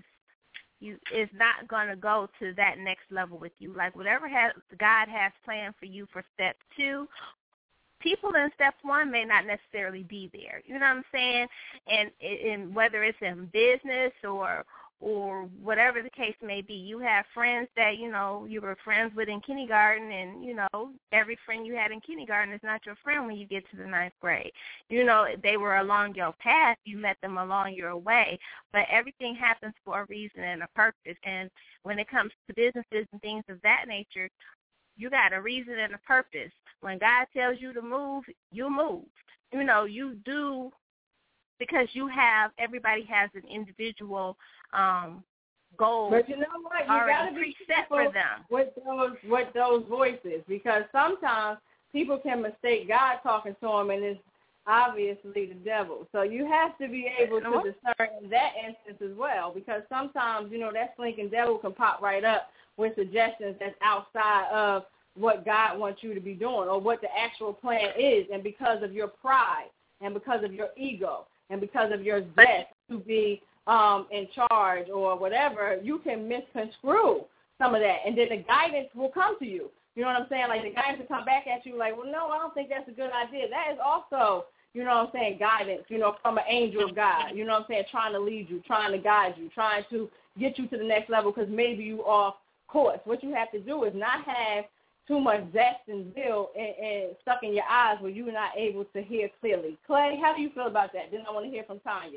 not going to go to that next level with you. Like whatever God has planned for you for step 2, people in step 1 may not necessarily be there. You know what I'm saying? And whether it's in business or whatever the case may be, you have friends that, you were friends with in kindergarten, and, every friend you had in kindergarten is not your friend when you get to the 9th grade. They were along your path. You met them along your way, but everything happens for a reason and a purpose. And when it comes to businesses and things of that nature, you got a reason and a purpose. When God tells you to move, you move. You do, because everybody has an individual goal. But you know what? You got to be careful with those voices, because sometimes people can mistake God talking to them, and it's obviously the devil. So you have to be able to discern in that instance as well, because sometimes, that slinking devil can pop right up with suggestions that's outside of what God wants you to be doing or what the actual plan is. And because of your pride and because of your ego and because of your zest to be in charge or whatever, you can misconstrue some of that. And then the guidance will come to you. You know what I'm saying? Like the guidance will come back at you like, well, no, I don't think that's a good idea. That is also, guidance, from an angel of God. You know what I'm saying? Trying to lead you, trying to guide you, trying to get you to the next level because maybe you off course. What you have to do is not have too much zest and zeal and stuck in your eyes where you're not able to hear clearly. Clay, how do you feel about that? Then I want to hear from Tanya.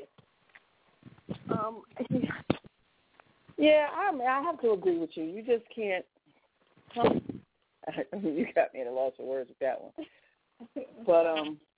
I have to agree with you. You just can't. You got me at a loss of words with that one. But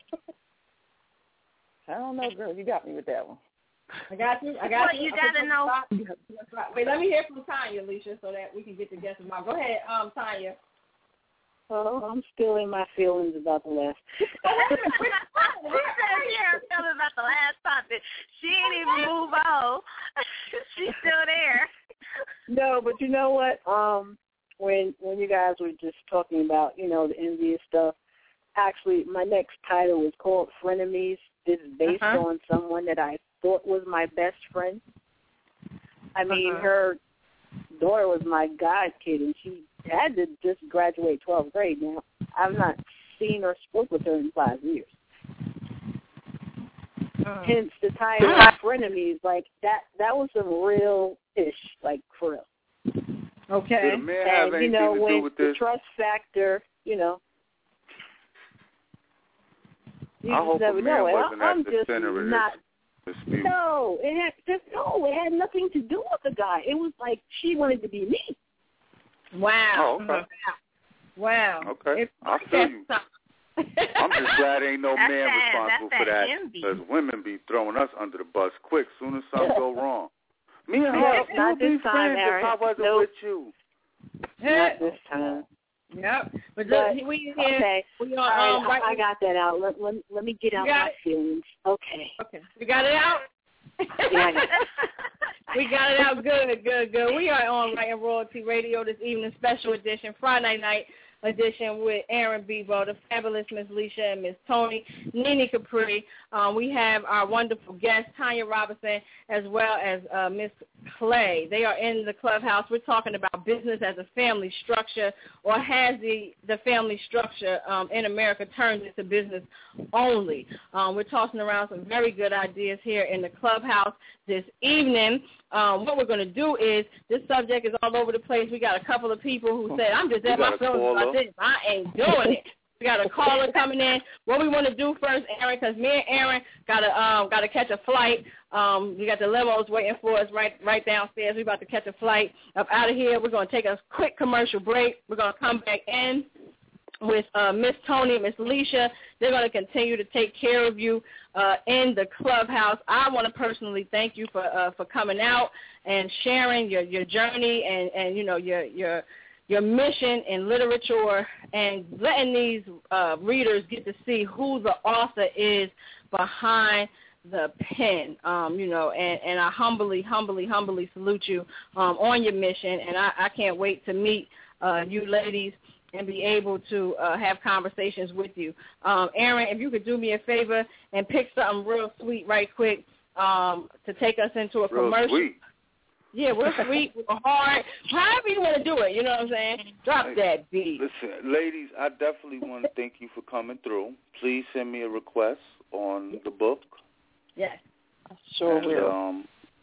I don't know, girl. You got me with that one. I got you. You got to know. Wait, let me hear from Tanya, Alicia, so that we can get the guests involved. Go ahead, Tanya. Oh, I'm still in my feelings about the last. She said here feeling about the last topic. She ain't even move on. She's still there. No, but you know what? When you guys were just talking about, the envious stuff, actually my next title is called Frenemies. It's based on someone that I thought was my best friend. I mean, her daughter was my god kid, and she had to just graduate 12th grade. Now, I've not seen or spoke with her in 5 years. hence the title of Frenemies. Like that was some real ish, like for real. Okay. Did the man have anything to do with the this? trust factor, you I hope never a man know. wasn't I'm at the just center of not. this dispute. No, it had nothing to do with the guy. It was like she wanted to be me. Wow. Oh, okay. Wow. Okay. I feel you. I'm just glad ain't no man responsible for that, because women be throwing us under the bus quick soon as something go wrong. Me and her would be friends if I wasn't with you. Not this time. Yep. But we here. Okay. We are, right, I got that out. Let me get out my feelings. Okay. Okay. You got it out? Yeah, I got it. We got it out. Good. We are on Writing Royalty Radio this evening, special edition, Friday night edition with Aaron Bebo, the fabulous Miss Leisha and Miss Tony, Nene Capri. We have our wonderful guest, Tanya Robinson, as well as Miss Clay. They are in the clubhouse. We're talking about business as a family structure, or has the family structure in America turned into business only? We're tossing around some very good ideas here in the clubhouse this evening. What we're going to do is, this subject is all over the place. We got a couple of people who said, I'm just at my feelings about this. I ain't doing it. We got a caller coming in. What we want to do first, Aaron, because me and Aaron got to catch a flight. We got the limos waiting for us right downstairs. We're about to catch a flight up out of here. We're going to take a quick commercial break. We're going to come back in with Miss Tony, Miss Leisha. They're going to continue to take care of you in the clubhouse. I want to personally thank you for coming out and sharing your journey and your mission in literature, and letting these readers get to see who the author is behind the pen, and I humbly salute you on your mission, and I can't wait to meet you ladies and be able to have conversations with you. Aaron, if you could do me a favor and pick something real sweet right quick to take us into a commercial. Sweet. Yeah, real sweet, real hard, however you want to do it, you know what I'm saying? Drop that beat. Listen, ladies, I definitely want to thank you for coming through. Please send me a request on the book. Yes. Sure will.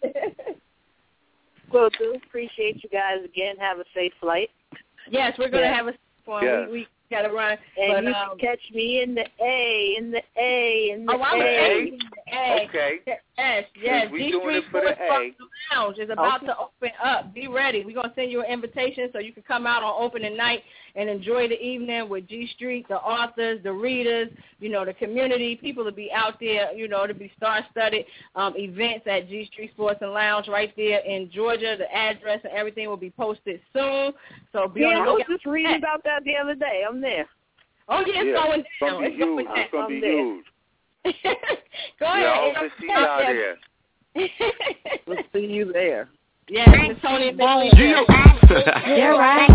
Well, do appreciate you guys again. Have a safe flight. Yes, we're going to have a safe one. Yes. We got to run. And you can catch me in the A. Oh, I'm in the A. Okay. Yes. We doing it for the A. Lounge is about to open up. Be ready. We're going to send you an invitation so you can come out on opening night and enjoy the evening with G Street, the authors, the readers, the community. People will be out there, to be star-studded events at G Street Sports and Lounge right there in Georgia. The address and everything will be posted soon. So be on the lookout. I was just reading about that the other day. I'm there. Oh, yeah, it's going down. It's going to be huge. Go ahead. Yeah, I hope to see you out there. We'll see you there. Yes, Miss Tony and Miss You're right.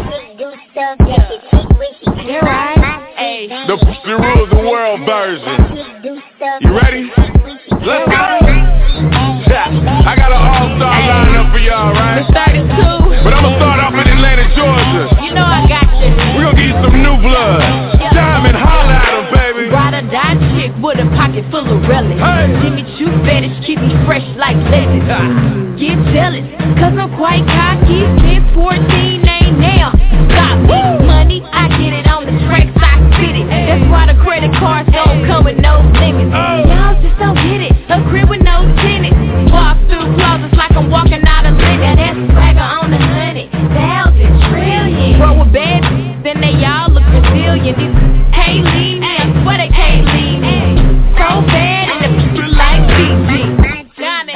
You're right. Hey. The Rule the World version. You ready? Let's go. I got an all-star lineup for y'all, right? 32. But I'm going to start off in Atlanta, Georgia. You know I got this. We're going to get you some new blood. Diamond, holla at him, baby. Ride or die chick with a pocket full of relics. Hey. Jimmy Choo fetish, keep me fresh like lettuce. Get jealous, cause I'm quite cocky. 10, 14, ain't now. Stop me. Money, I get it on the tracks, I spit it. That's why the credit cards don't come with no limits. Y'all just don't get it. A crib with no tenants. Walk through closets like I'm walking out of Lincoln. That's swagger on the 100,000 trillion. Roll with bad bitches, then they all look resilient. These can't leave me, I swear they can't leave me. So bad and the people like BG. Johnny.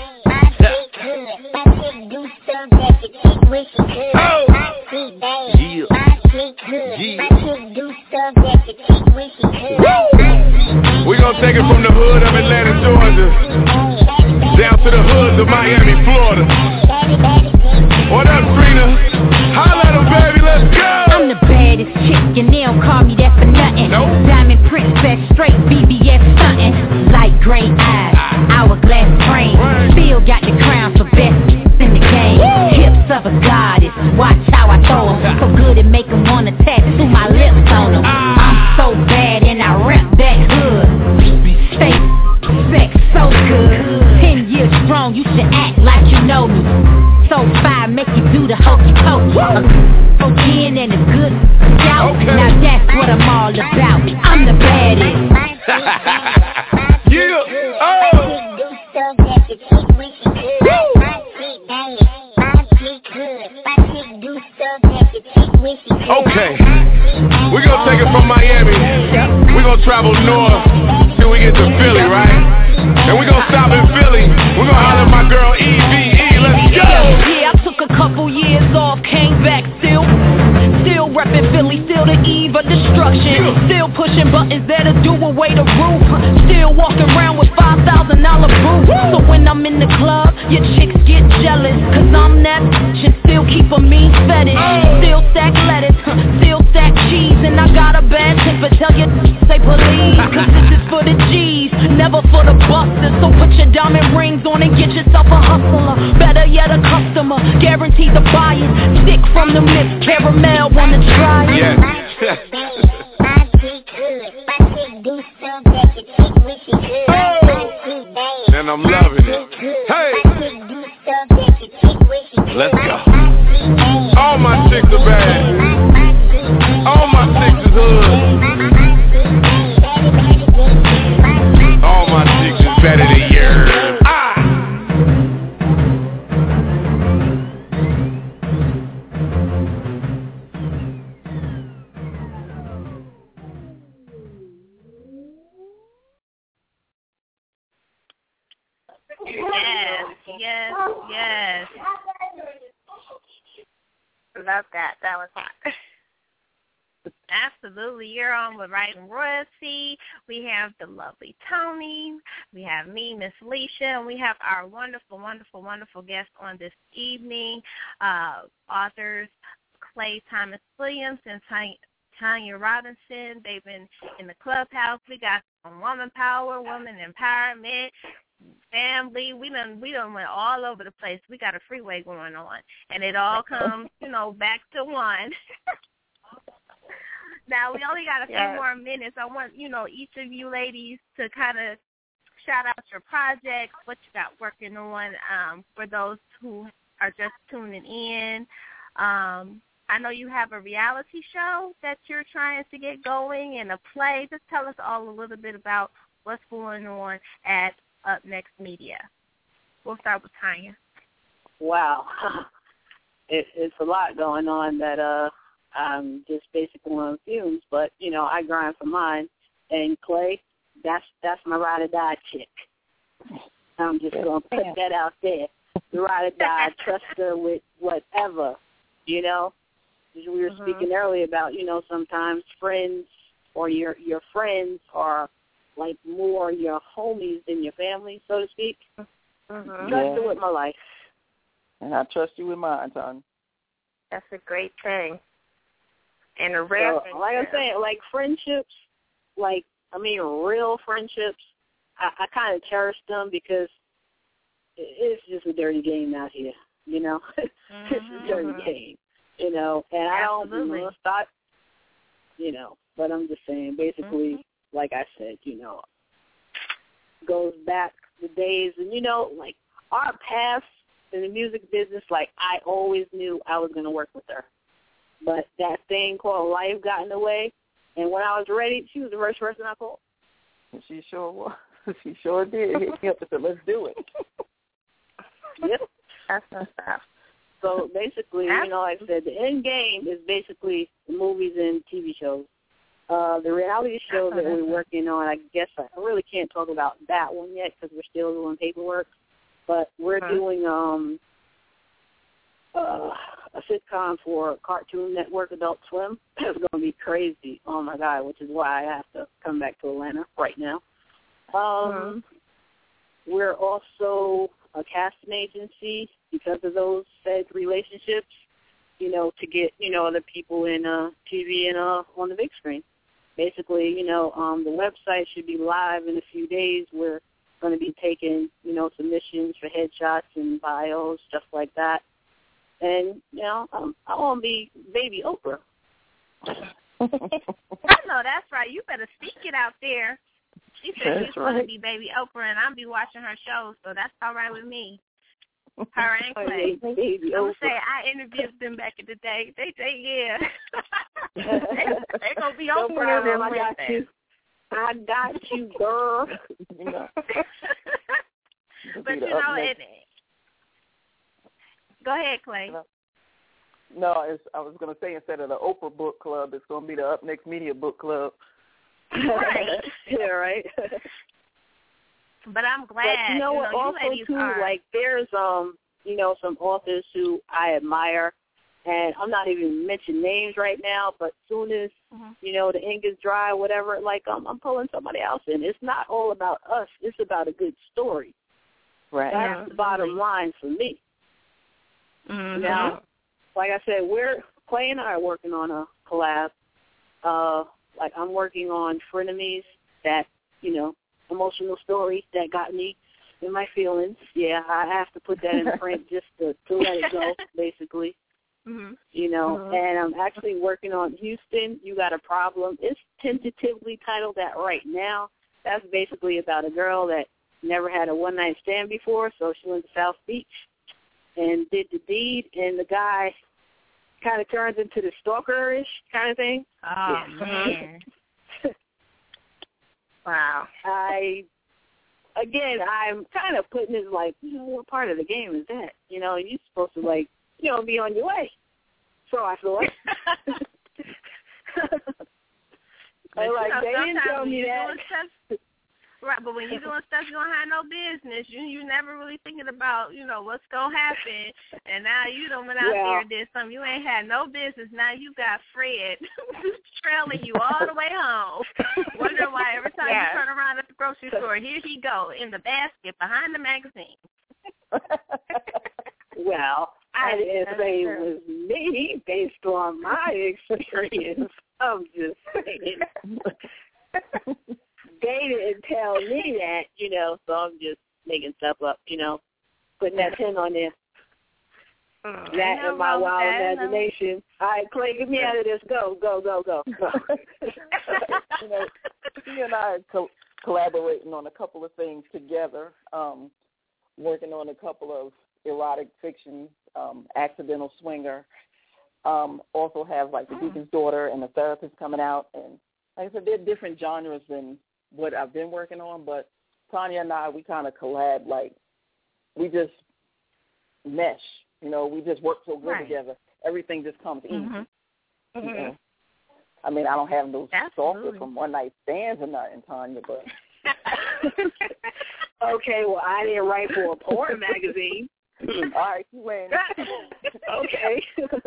We're going to take it from the hood of Atlanta, Georgia, down to the hoods of Miami, Florida. What up, Trina? Holla at 'em, baby, let's go! I'm the baddest chick and they don't call me that for nothing. Nope. Diamond princess, straight BBS stuntin'. Light gray eyes, hourglass frame. Still got the crown for best in the game. Hips of a goddess, watch how I throw 'em. So good it make 'em wanna tattoo my lips on 'em. I'm so bad and I rep that hood. Stay sex so get to Philly, right? And we gonna stop in Philly. We gonna holler at my girl EVE. Let's go. Yeah, I took a couple years off, came back still reppin' Philly, still the eve of destruction. Still pushing buttons that'll do away the roof. Still walking around with $5,000 boots. So when I'm in the club, your chicks get jealous. Cause I'm that bitch and still keep a mean fetish. Still stack lettuce, still stack cheese. And I got a bad temper, tell you say please. Cause this is for the G's, never for the busters. So put your diamond rings on and get yourself a hustler. Better yet a customer, guaranteed to buy it. Stick from the lips, caramel, wanna try it. Yeah. And I'm loving it. Hey, let's go. All my chicks are bad. All my chicks is hood. All my chicks is better than yours. Yes. Love that. That was hot. Absolutely. You're on with Writing Royalty. We have the lovely Tony. We have me, Miss Alicia, and we have our wonderful, wonderful, wonderful guests on this evening, authors Clay Thomas Williams and Tanya Robinson. They've been in the clubhouse. We got some woman power, woman empowerment, family. We done went all over the place. We got a freeway going on, and it all comes, back to one. Now, we only got a few more minutes. I want, each of you ladies to kind of shout out your projects, what you got working on for those who are just tuning in. I know you have a reality show that you're trying to get going and a play. Just tell us all a little bit about what's going on at Up Next Media. We'll start with Tanya. Wow. It's a lot going on that I'm just basically on fumes, but, I grind for mine. And Clay, that's my ride or die chick. I'm just going to put that out there. The ride or die, trust her with whatever, We were speaking earlier about, sometimes friends or your friends are like more your homies than your family, so to speak. Mm-hmm. Trust her with my life. And I trust you with mine, Tony. That's a great thing. And a rare friendship. Like I'm saying, like friendships, real friendships, I kind of cherish them because it's just a dirty game out here, It's a dirty game, and I don't start, but I'm just saying, basically, like I said, goes back the days, and, like our past in the music business, like I always knew I was going to work with her. But that thing called life got in the way, and when I was ready, she was the first person I called. She sure was. She sure did. Hit me up and said, let's do it. Yep. That's no stuff. So basically, like I said, the end game is basically the movies and TV shows. The reality show that we're working on, I guess I really can't talk about that one yet because we're still doing paperwork. But we're doing a sitcom for Cartoon Network Adult Swim. It's going to be crazy. Oh, my God, which is why I have to come back to Atlanta right now. We're also a casting agency because of those said relationships, to get, other people in TV and on the big screen. Basically, the website should be live in a few days. We're going to be taking, submissions for headshots and bios, stuff like that. And, I want to be baby Oprah. I know that's right. You better speak it out there. She said she's going to be baby Oprah, and I'll be watching her shows, so that's all right with me. Her and Clay. I'm going to say I interviewed them back in the day. They say, yeah. they going to be Oprah. No I got you, girl. But, go ahead, Clay. No, I was going to say instead of the Oprah Book Club, it's going to be the Up Next Media Book Club. Right. Yeah, right. But I'm glad. But you know what? Also, too, like there's some authors who I admire, and I'm not even mentioning names right now. But soon as the ink is dry, whatever, like I'm pulling somebody else in. It's not all about us. It's about a good story. Right. That's the bottom line for me. Mm-hmm. Now, like I said, Clay and I are working on a collab. Like I'm working on Frenemies, that emotional story that got me in my feelings. Yeah, I have to put that in print just to let it go, basically. Mm-hmm. And I'm actually working on Houston, You Got a Problem. It's tentatively titled that right now. That's basically about a girl that never had a one-night stand before, so she went to South Beach and did the deed, and the guy kind of turns into the stalker-ish kind of thing. Oh, man. Wow. I'm kind of putting it like, what part of the game is that? You're supposed to, like, be on your way. So I feel like. They didn't tell me that. Right, but when you're doing stuff you don't have no business, you never really thinking about, what's going to happen. And now you done went out there and did something you ain't had no business. Now you got Fred trailing you all the way home. Wondering why every time you turn around at the grocery store, here he go in the basket behind the magazine. Well, I didn't say it was me based on my experience. I'm just saying. They didn't tell me that, so I'm just making stuff up, putting that pin on there. That and my wild imagination. All right, Clay, get me out of this. Go. She and I are collaborating on a couple of things together, working on a couple of erotic fiction, Accidental Swinger. Also have, like, The Deacon's Daughter and The Therapist coming out. And like I said, they're different genres than what I've been working on, but Tanya and I, we kind of collab, like, we just mesh, we just work so good together. Everything just comes easy. Mm-hmm. I mean, I don't have no stalker from one-night stands or nothing, Tanya, but. Okay, well, I didn't write for a porn magazine. All right, you win. Okay.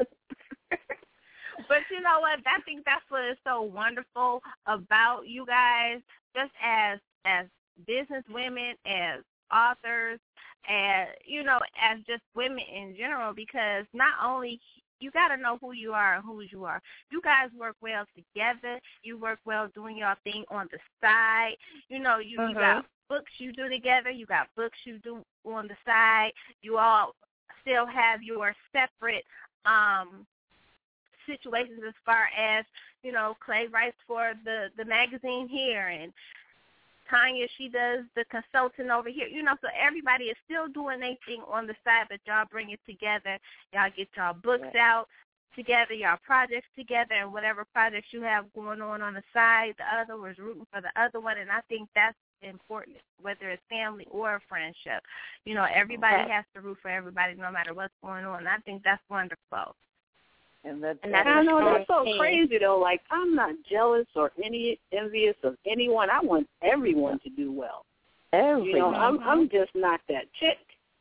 But you know what? I think that's what is so wonderful about you guys, just as business women, as authors, as as just women in general. Because not only you got to know who you are and whose you are. You guys work well together. You work well doing your thing on the side. You got books you do together. You got books you do on the side. You all still have your separate situations as far as, Clay writes for the magazine here, and Tanya, she does the consulting over here. So everybody is still doing their thing on the side, but y'all bring it together. Y'all get y'all books out together, y'all projects together, and whatever projects you have going on the side, the other was rooting for the other one, and I think that's important, whether it's family or a friendship. Everybody has to root for everybody no matter what's going on, and I think that's wonderful. And that's so crazy, though. Like, I'm not jealous or envious of anyone. I want everyone to do well. I'm just not that chick.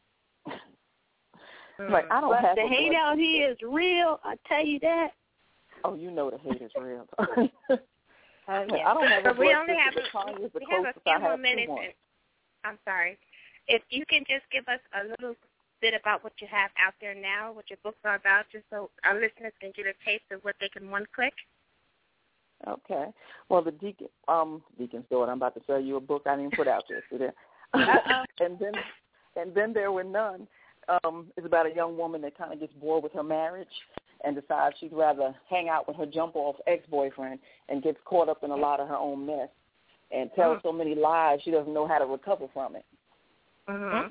Like, I don't have the hate out here is real. I tell you that. Oh, the hate is real. I don't have a we only have a few more minutes. I'm sorry. If you can just give us a little bit about what you have out there now, what your books are about, just so our listeners can get a taste of what they can one-click. Okay. Well, the Deacon's Daughter, I'm about to sell you a book I didn't put out there. So and then There Were None. It's about a young woman that kind of gets bored with her marriage and decides she'd rather hang out with her jump-off ex-boyfriend and gets caught up in a lot of her own mess and tells so many lies she doesn't know how to recover from it. Mm-hmm.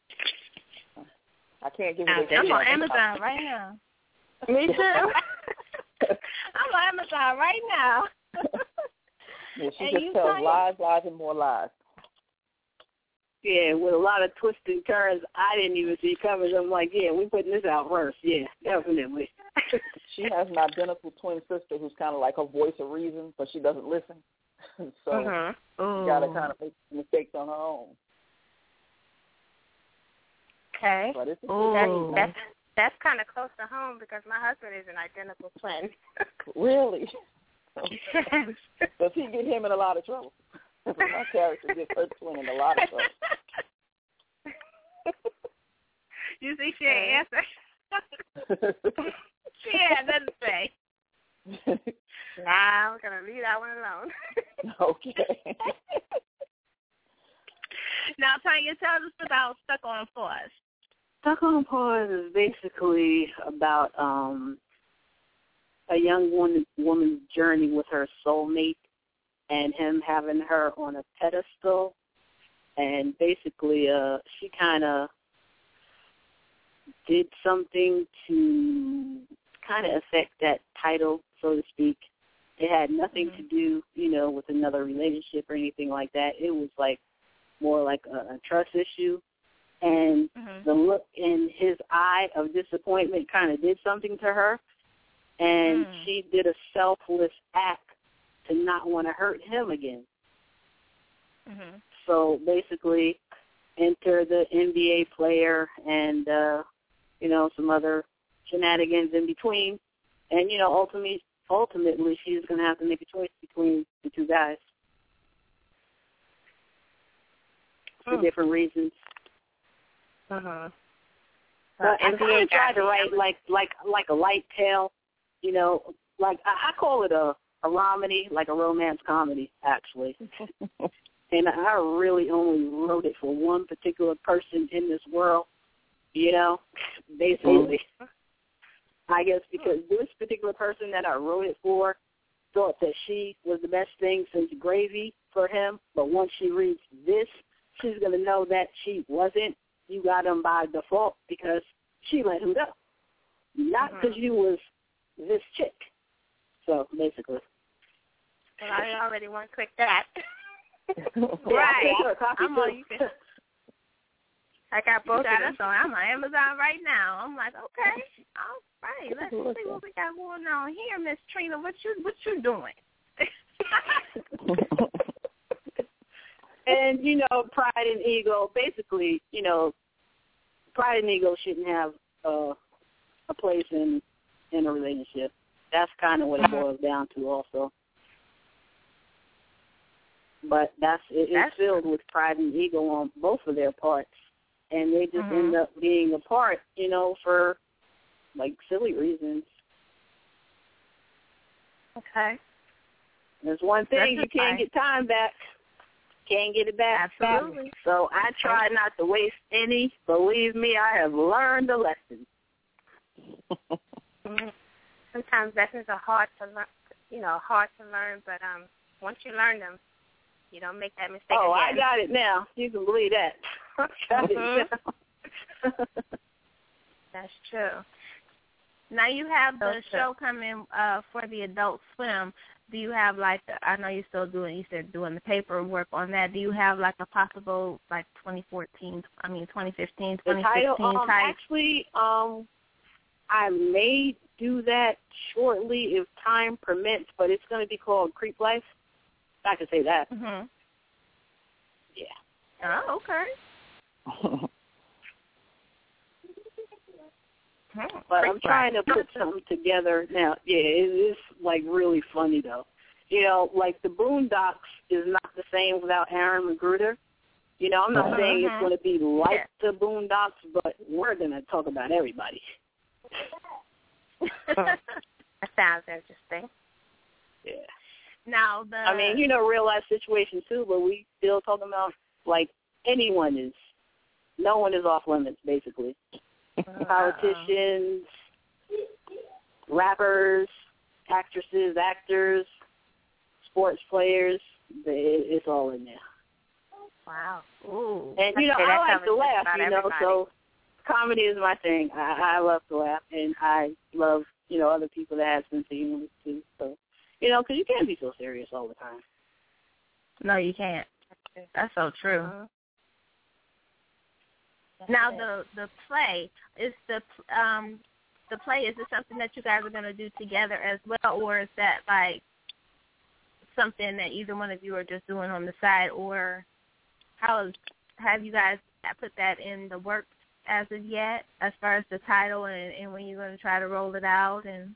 I can't give you I'm on Amazon right now. Me too. I'm on Amazon right now. Yeah, she just tells lies, and more lies. Yeah, with a lot of twists and turns I didn't even see coming. I'm like, we're putting this out first. Yeah, definitely. She has an identical twin sister who's kind of like her voice of reason, but she doesn't listen. So she got to kind of make mistakes on her own. Okay. But it's that's kind of close to home because my husband is an identical twin. Really? Does he get him in a lot of trouble? My character gets her twin in a lot of trouble. You see, she ain't answer. She had nothing to say. Nah, I'm going to leave that one alone. Okay. Now, Tanya, tell us about Stuck on Pause. Stuck on Pause is basically about a young woman's journey with her soulmate and him having her on a pedestal. And basically, she kind of did something to kind of affect that title, so to speak. It had nothing to do, with another relationship or anything like that. It was like more like a trust issue. And the look in his eye of disappointment kind of did something to her. And she did a selfless act to not want to hurt him again. So basically, enter the NBA player and, some other shenanigans in between. And, ultimately she's going to have to make a choice between the two guys for different reasons. But I kind of tried to write like a light tale, like I call it a romedy, like a romance comedy, actually. And I really only wrote it for one particular person in this world, basically. I guess because this particular person that I wrote it for thought that she was the best thing since gravy for him, but once she reads this, she's going to know that she wasn't. You got him by default because she let him go, not because you was this chick. So, basically. Well, I already one-click that. Right. I got both of them. So I'm on Amazon right now. I'm like, okay, all right. Let's see what we got going on here, Miss Trina. What you doing? And pride and ego. Basically, pride and ego shouldn't have a place in a relationship. That's kind of what it boils down to, also. But it's filled with pride and ego on both of their parts. And they just end up being apart, for, silly reasons. Okay. There's one thing, you can't get time back. Can't get it back. Absolutely. So I try not to waste any. Believe me, I have learned a lesson. Sometimes lessons are hard to learn, but once you learn them, you don't make that mistake again. I got it now. You can believe that. I got it now. That's true. Now you have the show coming for the Adult Swim. Do you have I know you're still doing the paperwork on that. Do you have a possible 2015, 2016 type? Actually, I may do that shortly if time permits, but it's going to be called Creep Life. I can say that. Yeah. Oh, okay. But I'm trying to put something together now. Yeah, it is really funny though. The Boondocks is not the same without Aaron McGruder. I'm not saying it's going to be like the Boondocks, but we're going to talk about everybody. That sounds interesting. Yeah. Now real life situation too, but we still talking about no one is off limits basically. Politicians, rappers, actresses, actors, sports players, it's all in there. Wow. Ooh. And I like to laugh, so comedy is my thing. I love to laugh, and I love, other people that have sense of humor too. So, because you can't be so serious all the time. No, you can't. That's so true. Now the play is the play. Is it something that you guys are going to do together as well, or is that something that either one of you are just doing on the side, or have you guys put that in the works as of yet, as far as the title and when you're going to try to roll it out? And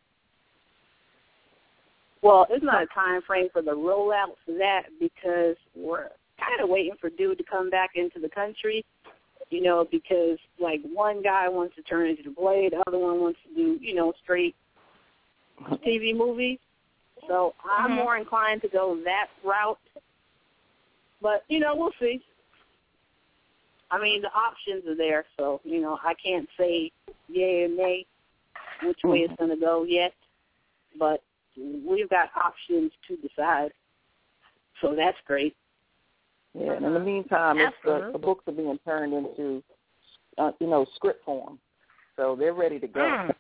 well, it's not a time frame for the rollout for that because we're kind of waiting for dude to come back into the country, you know, because like one guy wants to turn into the Blade, the other one wants to do, you know, straight TV movies. So I'm more inclined to go that route. But, you know, we'll see. I mean, the options are there, so, you know, I can't say yay or nay which way it's going to go yet. But we've got options to decide. So that's great. Yeah, and in the meantime, the books are being turned into, you know, script form. So they're ready to go.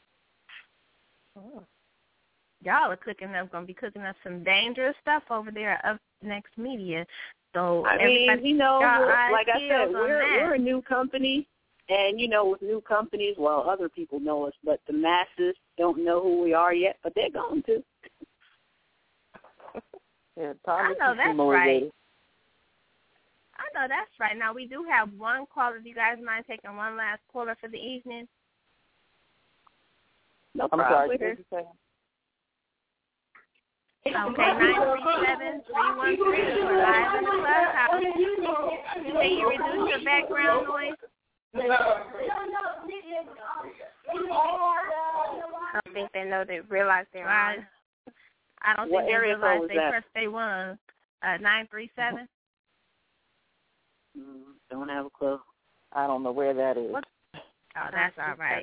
Y'all are going to be cooking up some dangerous stuff over there at Up Next Media. So I mean, you know, like I said, we're a new company, and, you know, with new companies, well, other people know us, but the masses don't know who we are yet, but they're going to. Yeah, I know that's right. I know that's right. Now, we do have one caller. Do you guys mind taking one last caller for the evening? No problem. I'm sorry, what did you say? Okay, 937-313. We're live in the clubhouse. Can you reduce your background noise? I don't think they realize they're on. I don't think they realize they pressed day one. 937. Don't have a clue. I don't know where that is. Oh, that's all right.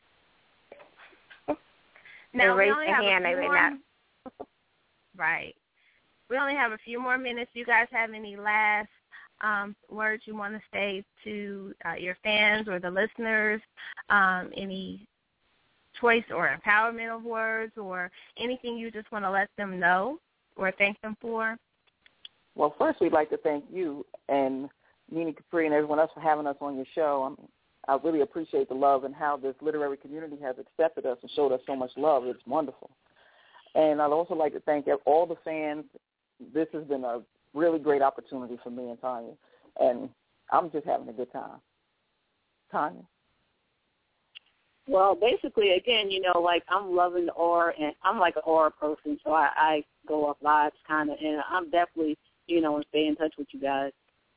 Now, we only have a few more. Right. We only have a few more minutes. Do you guys have any last words you want to say to your fans or the listeners? Any choice or empowerment of words or anything you just want to let them know or thank them for? Well, first we'd like to thank you and Nini Capri and everyone else for having us on your show. I mean, I really appreciate the love and how this literary community has accepted us and showed us so much love. It's wonderful. And I'd also like to thank all the fans. This has been a really great opportunity for me and Tanya, and I'm just having a good time. Tanya? Well, basically, again, you know, like I'm loving the aura, and I'm like an aura person, so I go off vibes kind of, and I'm definitely, you know, stay in touch with you guys.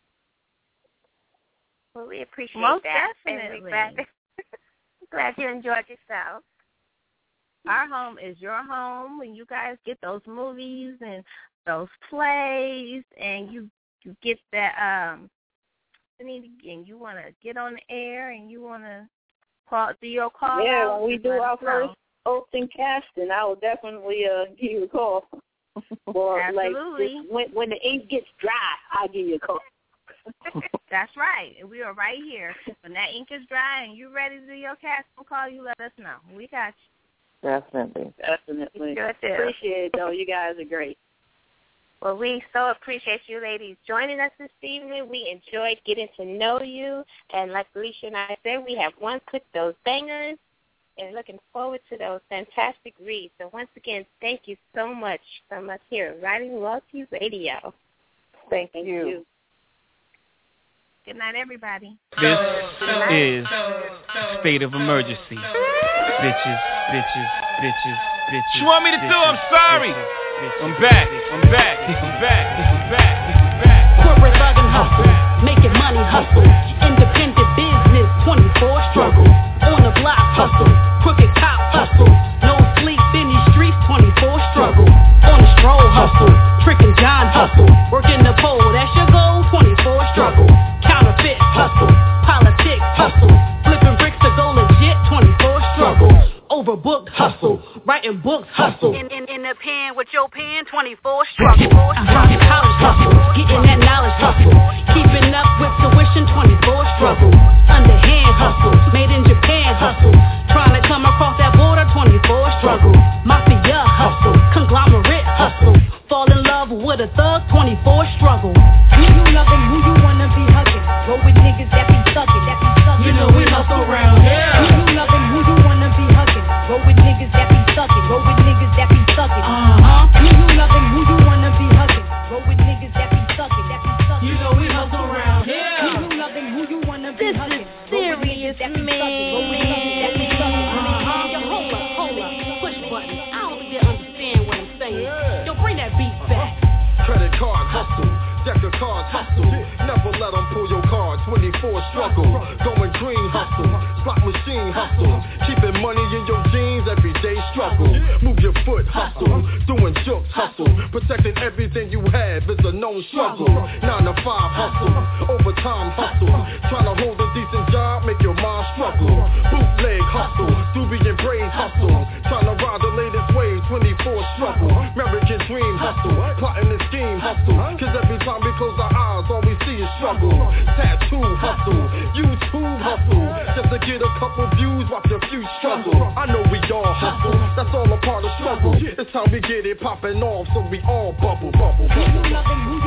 Well, we appreciate Most that. Definitely. And we're glad you enjoyed yourself. Our home is your home when you guys get those movies and those plays and you get that and you want to get on the air and you want to do your call. Yeah, when we do our first opening casting, I will definitely give you a call. Or absolutely. Like when the ink gets dry, I'll give you a call. That's right. We are right here. When that ink is dry and you're ready to do your casting call, you let us know. We got you. Definitely. Good too. Appreciate it, though. You guys are great. Well, we so appreciate you ladies joining us this evening. We enjoyed getting to know you. And like Alicia and I said, we have click those bangers and looking forward to those fantastic reads. So once again, thank you so much from us here at Writing Royalty Radio. Thank you. Good night, everybody. This is State of Emergency. Bitches. You want me to do? I'm sorry. I'm back. Corporate love and hustle, making money hustle. Independent business, 24 struggle. On the block hustle, crooked cop hustle. No sleep in these streets, 24 struggle. On the stroll hustle, tricking John hustle. Working the pole, that's your goal, 24 struggle. Counterfeit hustle, politics hustle. Flipping bricks to go legit, 24 struggle. Overbooked hustle, writing books hustle. In the pen with your pen, 24 struggle. Rocking college hustle, getting that knowledge hustle. Keeping up with tuition, 24 struggle. Underhand hustle, made in Japan hustle. Trying to come across that border, 24 struggle. Mafia hustle, conglomerate hustle. Fall in love with a thug, 24 struggle. Who you loving, who you wanna be hugging? Roll with niggas that be sucking. You know we hustle around here. Who you loving, who you wanna be hugging? Roll with niggas that be sucking. Roll with niggas that be sucking. Who you loving, who you wanna be hugging? Roll 24 struggle. Going green hustle, slot machine hustle. Keeping money in your jeans, everyday struggle. Move your foot hustle, doing jokes hustle. Protecting everything you have is a known struggle. 9 to 5 hustle, overtime hustle. Trying to hold a decent job, make your mind struggle. Bootleg hustle, doobie and braid hustle. Trying to ride the latest wave, 24 struggle. American dream hustle, plotting and scheme hustle. Cause every time we close our eyes, all we see is struggle. Tattoo hustle, YouTube hustle. Just to get a couple views, watch a few struggle. I know we all hustle, that's all a part of struggle. It's time we get it popping off, so we all bubble. People love the